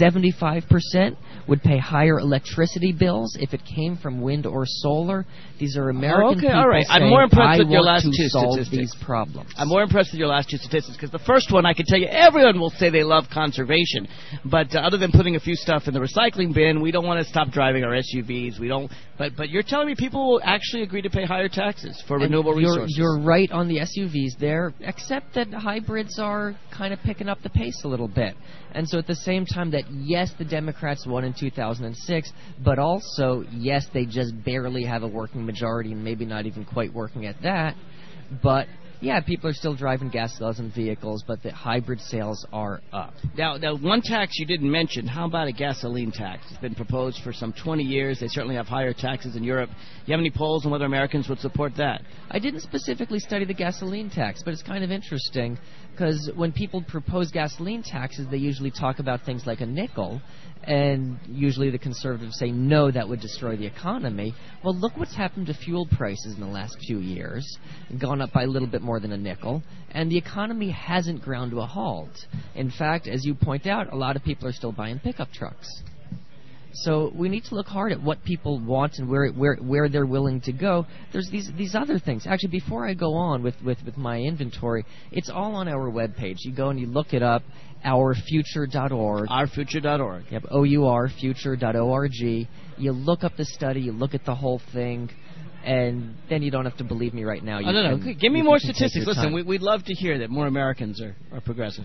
75% would pay higher electricity bills if it came from wind or solar. These are American people all right. saying, I'm more impressed with your I want last to two solve statistics. these problems. I'm more impressed with your last two statistics because the first one, I can tell you, everyone will say they love conservation, but other than putting a few stuff in the recycling bin, we don't want to stop driving our SUVs. We don't. But you're telling me people will actually agree to pay higher taxes for renewable resources. You're right on the SUVs there, except that hybrids are kind of picking up the pace a little bit. And so at the same time that, yes, the Democrats won in 2006, but also, yes, they just barely have a working majority and maybe not even quite working at that. But, yeah, people are still driving gas-guzzling vehicles, but the hybrid sales are up. Now, one tax you didn't mention, how about a gasoline tax? It's been proposed for some 20 years. They certainly have higher taxes in Europe. You have any polls on whether Americans would support that? I didn't specifically study the gasoline tax, but it's kind of interesting because when people propose gasoline taxes, they usually talk about things like a nickel, and usually the conservatives say, no, that would destroy the economy. Well, look what's happened to fuel prices in the last few years. Gone up by a little bit more more than a nickel, and the economy hasn't ground to a halt. In fact, as you point out, a lot of people are still buying pickup trucks. So we need to look hard at what people want and where they're willing to go. There's these other things. Actually, before I go on with my inventory, it's all on our webpage. You go and you look it up, ourfuture.org. Ourfuture.org. Yep, OURfuture.org. You look up the study, you look at the whole thing, and then you don't have to believe me right now. No. Give me more statistics. Listen, we'd love to hear that more Americans are progressive.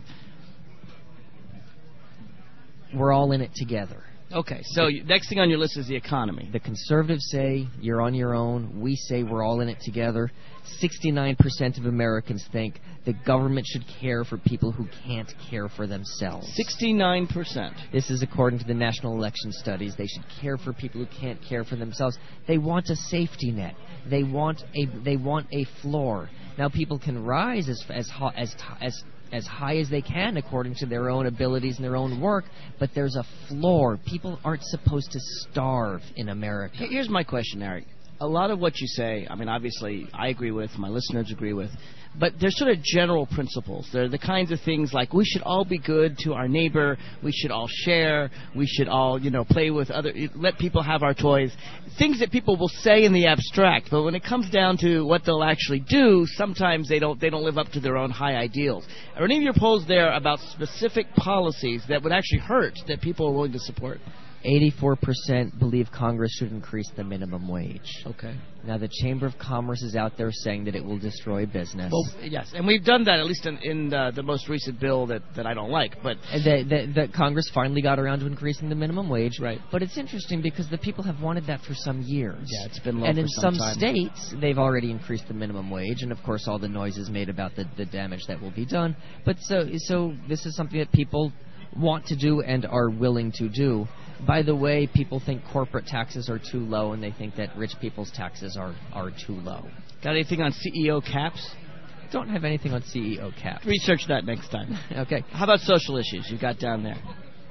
We're all in it together. Okay, so next thing on your list is the economy. The conservatives say you're on your own. We say we're all in it together. 69% of Americans think the government should care for people who can't care for themselves. 69%. This is according to the National Election Studies. They should care for people who can't care for themselves. They want a safety net. They want a floor. Now people can rise as high as they can according to their own abilities and their own work, but there's a floor. People aren't supposed to starve in America. Here's my question, Eric. A lot of what you say, I mean, obviously, I agree with, my listeners agree with, but there's sort of general principles. They're the kinds of things like we should all be good to our neighbor, we should all share, we should all, play with let people have our toys. Things that people will say in the abstract, but when it comes down to what they'll actually do, sometimes they don't live up to their own high ideals. Are any of your polls there about specific policies that would actually hurt that people are willing to support? 84% believe Congress should increase the minimum wage. Okay. Now, the Chamber of Commerce is out there saying that it will destroy business. Well, yes, and we've done that, at least in the most recent bill that I don't like. But the Congress finally got around to increasing the minimum wage. Right. But it's interesting because the people have wanted that for some years. Yeah, it's been low and for in some some time. states, they've already increased the minimum wage, and of course all the noise is made about the damage that will be done. But so this is something that people want to do and are willing to do. By the way, people think corporate taxes are too low, and they think that rich people's taxes are too low. Got anything on CEO caps? Don't have anything on CEO caps. Research that next time. Okay. How about social issues you got down there?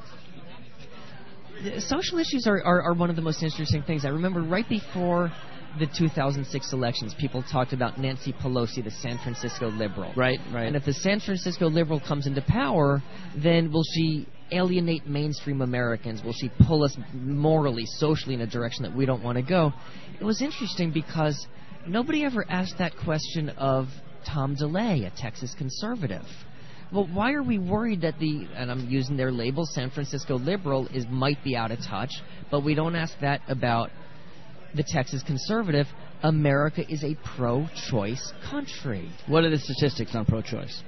Social issues are one of the most interesting things. I remember right before the 2006 elections, people talked about Nancy Pelosi, the San Francisco liberal. Right. And if the San Francisco liberal comes into power, then will she alienate mainstream Americans? Will she pull us morally, socially in a direction that we don't want to go? It was interesting because nobody ever asked that question of Tom DeLay, a Texas conservative. Well, why are we worried that and I'm using their label, San Francisco liberal might be out of touch, but we don't ask that about the Texas conservative? America is a pro-choice country. What are the statistics on pro-choice?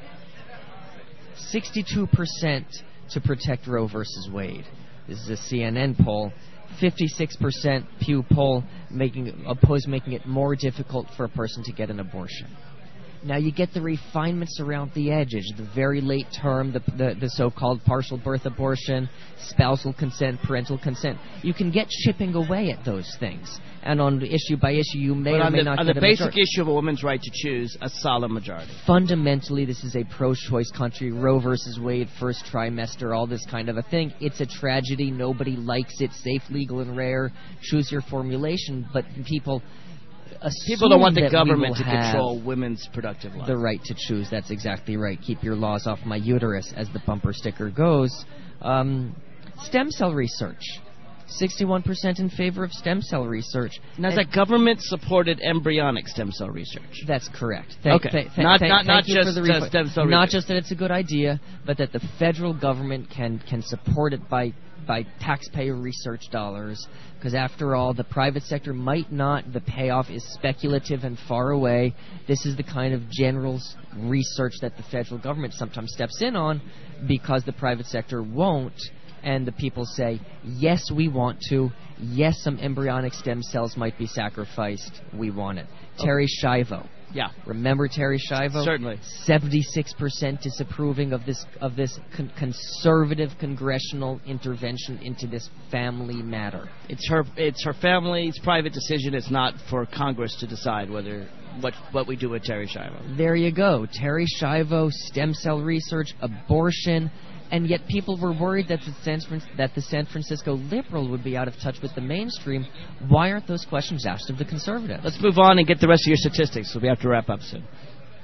62% to protect Roe versus Wade. This is a CNN poll. 56% Pew poll making it more difficult for a person to get an abortion. Now you get the refinements around the edges, the very late term, the so-called partial birth abortion, spousal consent, parental consent. You can get chipping away at those things. And on issue by issue, you may or may not get a majority. On the basic issue of a woman's right to choose, a solid majority. Fundamentally, this is a pro-choice country. Roe versus Wade, first trimester, all this kind of a thing. It's a tragedy. Nobody likes it. Safe, legal, and rare. Choose your formulation. But people don't want the government to control women's productive lives. The right to choose. That's exactly right. Keep your laws off my uterus, as the bumper sticker goes. Stem cell research. 61% in favor of stem cell research. Now, is that government-supported embryonic stem cell research? That's correct. Not just stem cell research. Not just that it's a good idea, but that the federal government can support it by taxpayer research dollars, because after all, the private sector might not. The payoff is speculative and far away. This is the kind of general research that the federal government sometimes steps in on because the private sector won't. And the people say, yes, we want to. Yes, some embryonic stem cells might be sacrificed. We want it. Terry Schiavo. Yeah. Remember Terry Schiavo? Certainly. 76% disapproving of this conservative congressional intervention into this family matter. It's her family's private decision. It's not for Congress to decide what we do with Terry Schiavo. There you go. Terry Schiavo, stem cell research, abortion. And yet people were worried that the San Francisco liberal would be out of touch with the mainstream. Why aren't those questions asked of the conservatives? Let's move on and get the rest of your statistics, so we have to wrap up soon.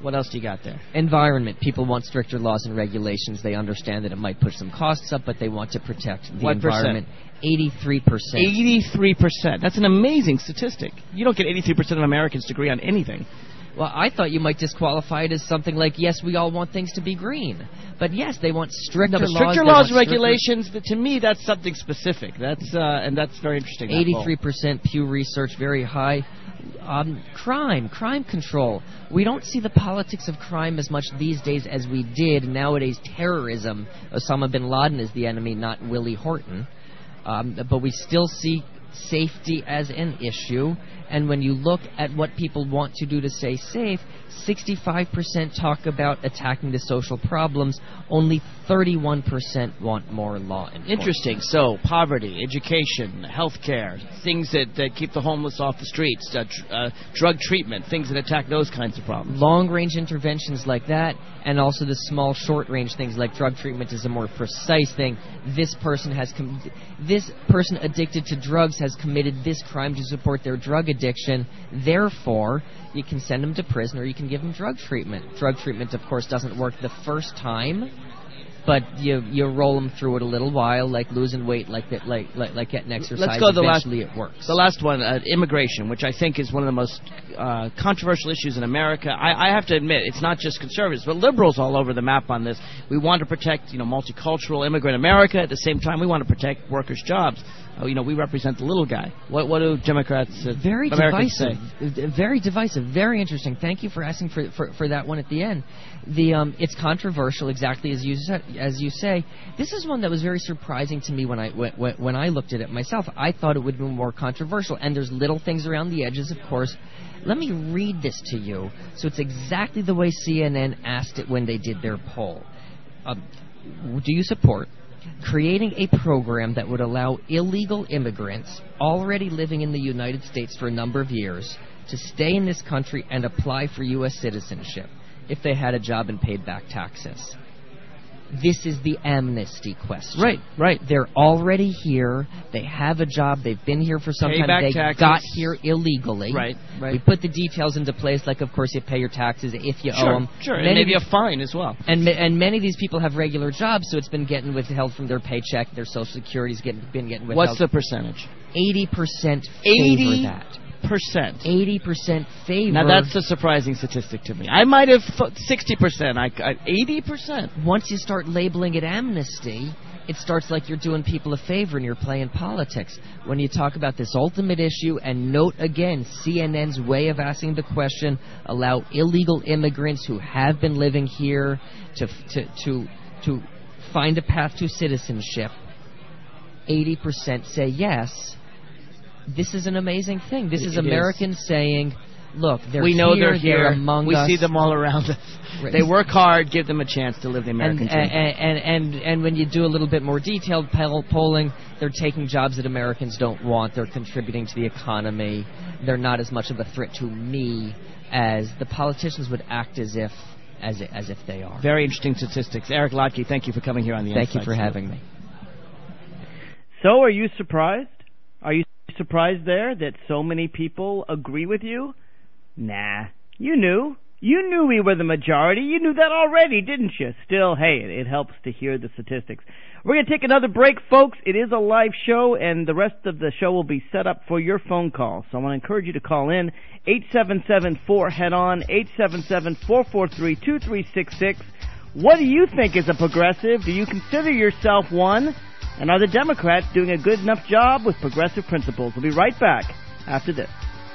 What else do you got there? Environment. People want stricter laws and regulations. They understand that it might push some costs up, but they want to protect the environment. 83%. 83%. That's an amazing statistic. You don't get 83% of Americans to agree on anything. Well, I thought you might disqualify it as something like, yes, we all want things to be green. But yes, they want stricter laws. Stricter laws and regulations, to me, that's something specific. And that's very interesting. 83% Pew Research, very high. Crime control. We don't see the politics of crime as much these days as we did. Nowadays, terrorism. Osama bin Laden is the enemy, not Willie Horton. But we still see safety as an issue. And when you look at what people want to do to stay safe, 65% talk about attacking the social problems. Only 31% want more law enforcement. Interesting. So, poverty, education, health care, things that keep the homeless off the streets, drug treatment, things that attack those kinds of problems. Long-range interventions like that, and also the small, short-range things like drug treatment is a more precise thing. This person addicted to drugs has committed this crime to support their drug addiction. Therefore, you can send them to prison or you can give them drug treatment. Drug treatment, of course, doesn't work the first time, but you roll them through it a little while, like losing weight, like getting exercise. Let's go to Eventually it works. The last one, immigration, which I think is one of the most controversial issues in America. I have to admit, it's not just conservatives, but liberals all over the map on this. We want to protect, multicultural immigrant America. At the same time, we want to protect workers' jobs. We represent the little guy. What do Democrats, Americans say? Very divisive. Very interesting. Thank you for asking for that one at the end. It's controversial, exactly as you say. This is one that was very surprising to me when I looked at it myself. I thought it would be more controversial, and there's little things around the edges, of course. Let me read this to you. So it's exactly the way CNN asked it when they did their poll. Do you support creating a program that would allow illegal immigrants already living in the United States for a number of years to stay in this country and apply for U.S. citizenship if they had a job and paid back taxes? This is the amnesty question. Right. They're already here. They have a job. They've been here for some time. They got here illegally. Right. We put the details into place, like, of course, you pay your taxes if you owe them. Sure, and maybe a fine as well. And many of these people have regular jobs, so it's been getting withheld from their paycheck. Their Social Security's been getting withheld. What's the percentage? 80% favor that. 80% favor. Now that's a surprising statistic to me. I might have 60%. 80%. Once you start labeling it amnesty, it starts like you're doing people a favor and you're playing politics. When you talk about this ultimate issue, and note again, CNN's way of asking the question, allow illegal immigrants who have been living here to find a path to citizenship. 80% say yes. This is an amazing thing. This is Americans saying, look, they're here. They're among us. We see them all around us. Right. They work hard. Give them a chance to live the American dream. And when you do a little bit more detailed polling, they're taking jobs that Americans don't want. They're contributing to the economy. They're not as much of a threat to me as the politicians would act as if they are. Very interesting statistics. Eric Lotke, thank you for coming here on the Inside Thank you for having me. So, are you surprised? Are you surprised there that so many people agree with you? Nah, you knew. You knew we were the majority. You knew that already, didn't you? Still, hey, it helps to hear the statistics. We're going to take another break, folks. It is a live show, and the rest of the show will be set up for your phone call. So I want to encourage you to call in, 877-4-HEAD-ON, 877-443-2366. What do you think is a progressive? Do you consider yourself one? And are the Democrats doing a good enough job with progressive principles? We'll be right back after this.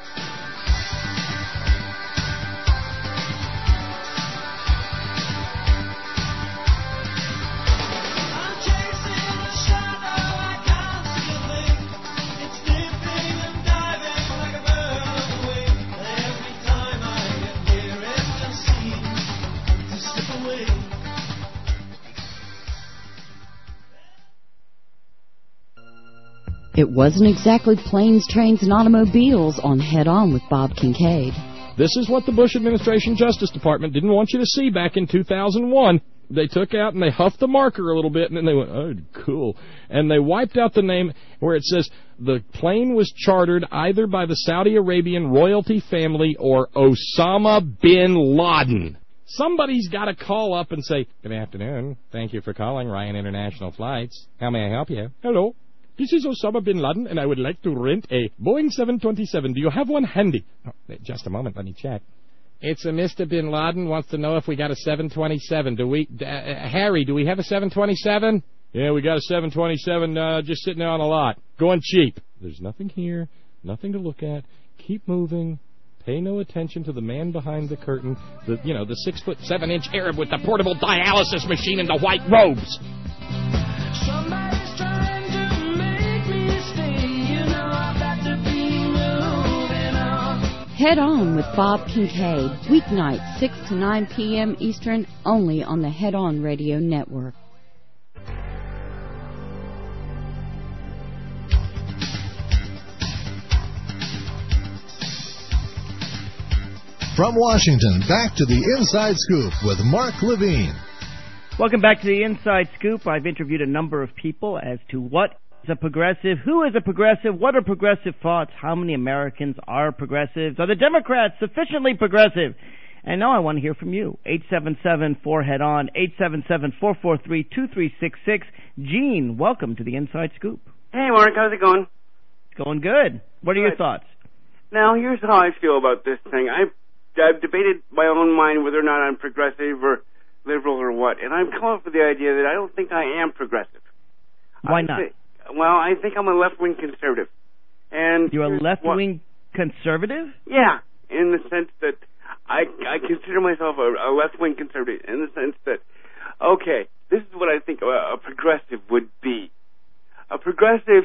It wasn't exactly planes, trains, and automobiles on Head On with Bob Kincaid. This is what the Bush administration Justice Department didn't want you to see back in 2001. they took out and they huffed the marker a little bit, and then they went, oh, cool. And they wiped out the name where it says the plane was chartered either by the Saudi Arabian royalty family or Osama bin Laden. Somebody's got to call up and say, good afternoon. Thank you for calling Ryan International Flights. How may I help you? Hello. This is Osama bin Laden, and I would like to rent a Boeing 727. Do you have one handy? Oh, just a moment. Let me check. It's a Mr. Bin Laden wants to know if we got a 727. Do we, Harry, do we have a 727? Yeah, we got a 727 just sitting there on a lot. Going cheap. There's nothing here, nothing to look at. Keep moving. Pay no attention to the man behind the curtain, the 6'7" Arab with the portable dialysis machine and the white robes. Head On with Bob Kincaid, weeknights 6 to 9 p.m. Eastern, only on the Head On Radio Network. From Washington, back to the Inside Scoop with Mark Levine. Welcome back to the Inside Scoop. I've interviewed a number of people as to what is a progressive, who is a progressive, what are progressive thoughts, how many Americans are progressives, are the Democrats sufficiently progressive? And now I want to hear from you. 877-4HEAD-ON, 877-443-2366. Gene, welcome to the Inside Scoop. Hey, Mark, how's it going? It's going good. What are your thoughts? Now, here's how I feel about this thing. I've debated my own mind whether or not I'm progressive or liberal or what, and I've come up with the idea that I don't think I am progressive. Why not? I think I'm a left-wing conservative. And you're a left-wing conservative? Yeah, in the sense that I consider myself a left-wing conservative, in the sense that, okay, this is what I think a progressive would be. A progressive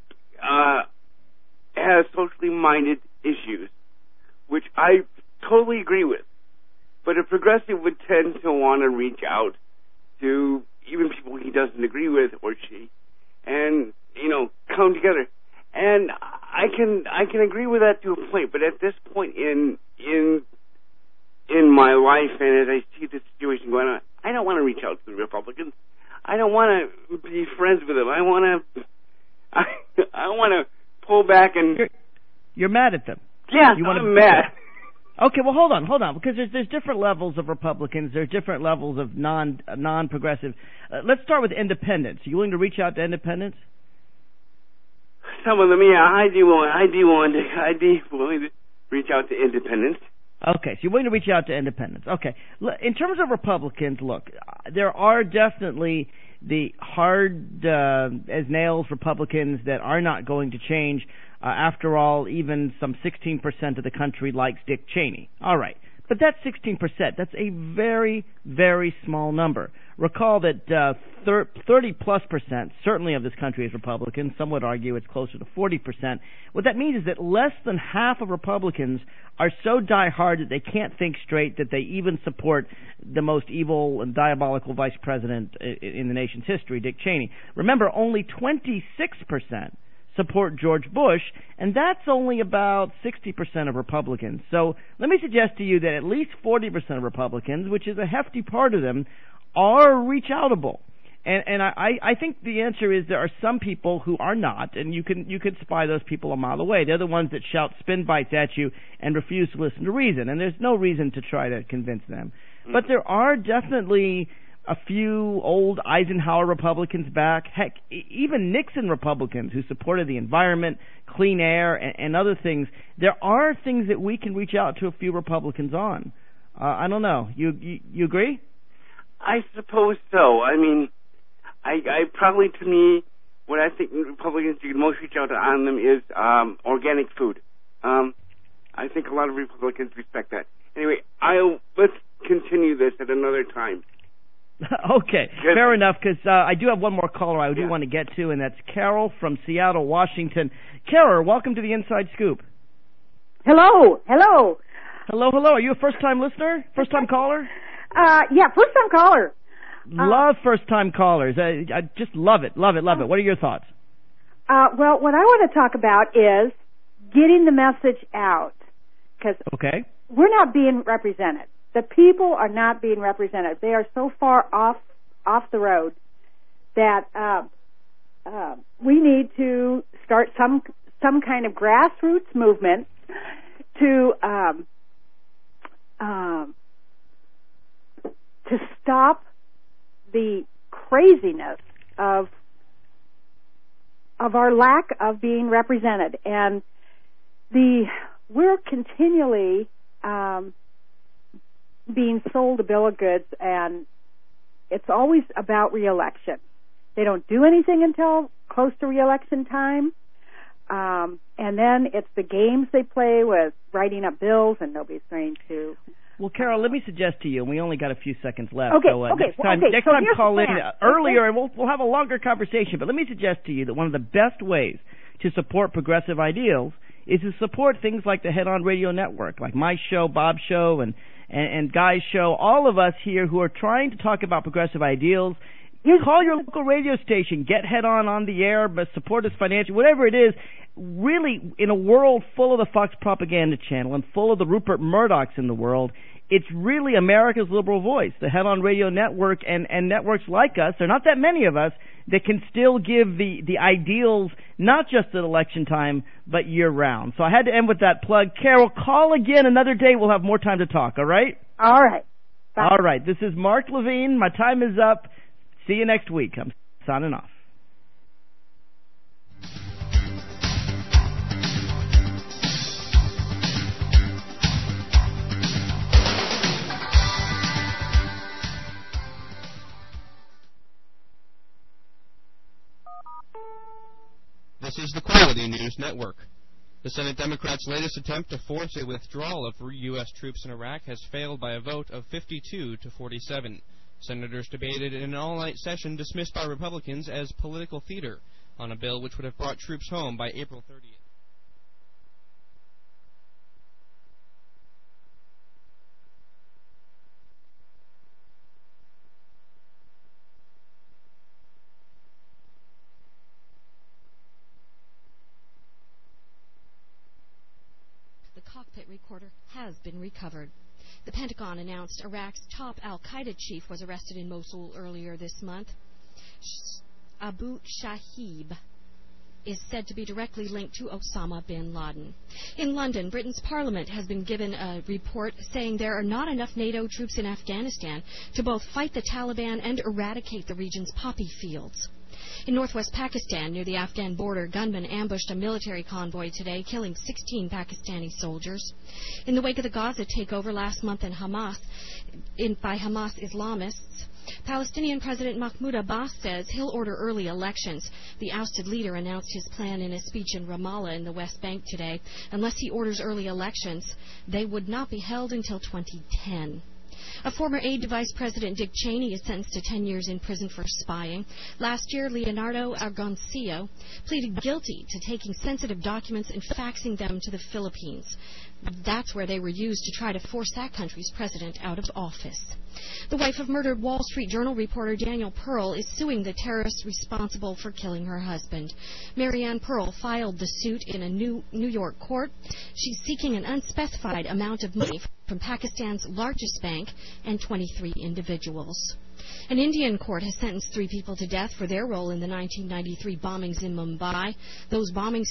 has socially minded issues, which I totally agree with. But a progressive would tend to want to reach out to even people he doesn't agree with, or she, and come together. And I can agree with that to a point. But at this point in my life, and as I see the situation going on, I don't want to reach out to the Republicans. I don't want to be friends with them. I want to pull back and. You're mad at them. Yeah, I'm mad. Okay, well, hold on, because there's different levels of Republicans. There's different levels of non-progressive. Let's start with independents. Are you willing to reach out to independents? Some of them, yeah. I'd be willing to reach out to independents. Okay, so you're willing to reach out to independents. Okay. In terms of Republicans, look, there are definitely the hard as nails Republicans that are not going to change. After all, even some 16% of the country likes Dick Cheney. All right. But that's 16%. That's a very, very small number. Recall that 30+%, certainly of this country is Republican. Some would argue it's closer to 40%. What that means is that less than half of Republicans are so diehard that they can't think straight, that they even support the most evil and diabolical vice president in the nation's history, Dick Cheney. Remember, only 26% support George Bush, and that's only about 60% of Republicans. So let me suggest to you that at least 40% of Republicans, which is a hefty part of them, are reach-outable. And I think the answer is there are some people who are not, and you can spy those people a mile away. They're the ones that shout spin bites at you and refuse to listen to reason, and there's no reason to try to convince them. But there are definitely a few old Eisenhower Republicans back, heck, even Nixon Republicans who supported the environment, clean air, and other things. There are things that we can reach out to a few Republicans on. I don't know. You agree? I suppose so. I mean, I probably, to me, what I think Republicans you can most reach out on them is organic food. I think a lot of Republicans respect that. Anyway, let's continue this at another time. Okay, fair enough, because I do have one more caller I do want to get to, and that's Carol from Seattle, Washington. Carol, welcome to the Inside Scoop. Hello. Hello. Are you a first-time listener? First-time caller? Yeah, first-time caller. Love first-time callers. I just love it. What are your thoughts? Well, what I want to talk about is getting the message out, because we're not being represented. The people are not being represented. They are so far off the road that we need to start some kind of grassroots movement to stop the craziness of our lack of being represented. And we're continually being sold a bill of goods, and it's always about re-election. They don't do anything until close to re-election time, and then it's the games they play with writing up bills, and nobody's going to. Well, Carol, let me suggest to you, and we only got a few seconds left. Okay, so next time call in earlier, and we'll have a longer conversation. But let me suggest to you that one of the best ways to support progressive ideals is to support things like the Head On Radio Network, like my show, Bob's show, and Guy's show. All of us here who are trying to talk about progressive ideals. You call your local radio station, get Head On the air, but support us financially, whatever it is. Really, in a world full of the Fox propaganda channel and full of the Rupert Murdochs in the world, it's really America's liberal voice, the Head On Radio Network and networks like us. There are not that many of us that can still give the ideals, not just at election time, but year-round. So I had to end with that plug. Carol, call again another day. We'll have more time to talk, all right? All right. Bye. All right. This is Mark Levine. My time is up. See you next week. I'm signing off. This is the Quality News Network. The Senate Democrats' latest attempt to force a withdrawal of U.S. troops in Iraq has failed by a vote of 52 to 47. Senators debated in an all-night session dismissed by Republicans as political theater on a bill which would have brought troops home by April 30th. The cockpit recorder has been recovered. The Pentagon announced Iraq's top al-Qaeda chief was arrested in Mosul earlier this month. Abu Shahib is said to be directly linked to Osama bin Laden. In London, Britain's Parliament has been given a report saying there are not enough NATO troops in Afghanistan to both fight the Taliban and eradicate the region's poppy fields. In northwest Pakistan, near the Afghan border, gunmen ambushed a military convoy today, killing 16 Pakistani soldiers. In the wake of the Gaza takeover last month by Hamas Islamists, Palestinian President Mahmoud Abbas says he'll order early elections. The ousted leader announced his plan in a speech in Ramallah in the West Bank today. Unless he orders early elections, they would not be held until 2010. A former aide to Vice President Dick Cheney is sentenced to 10 years in prison for spying. Last year, Leonardo Argoncillo pleaded guilty to taking sensitive documents and faxing them to the Philippines. That's where they were used to try to force that country's president out of office. The wife of murdered Wall Street Journal reporter Daniel Pearl is suing the terrorist responsible for killing her husband. Marianne Pearl filed the suit in a New York court. She's seeking an unspecified amount of money from Pakistan's largest bank and 23 individuals. An Indian court has sentenced 3 people to death for their role in the 1993 bombings in Mumbai. Those bombings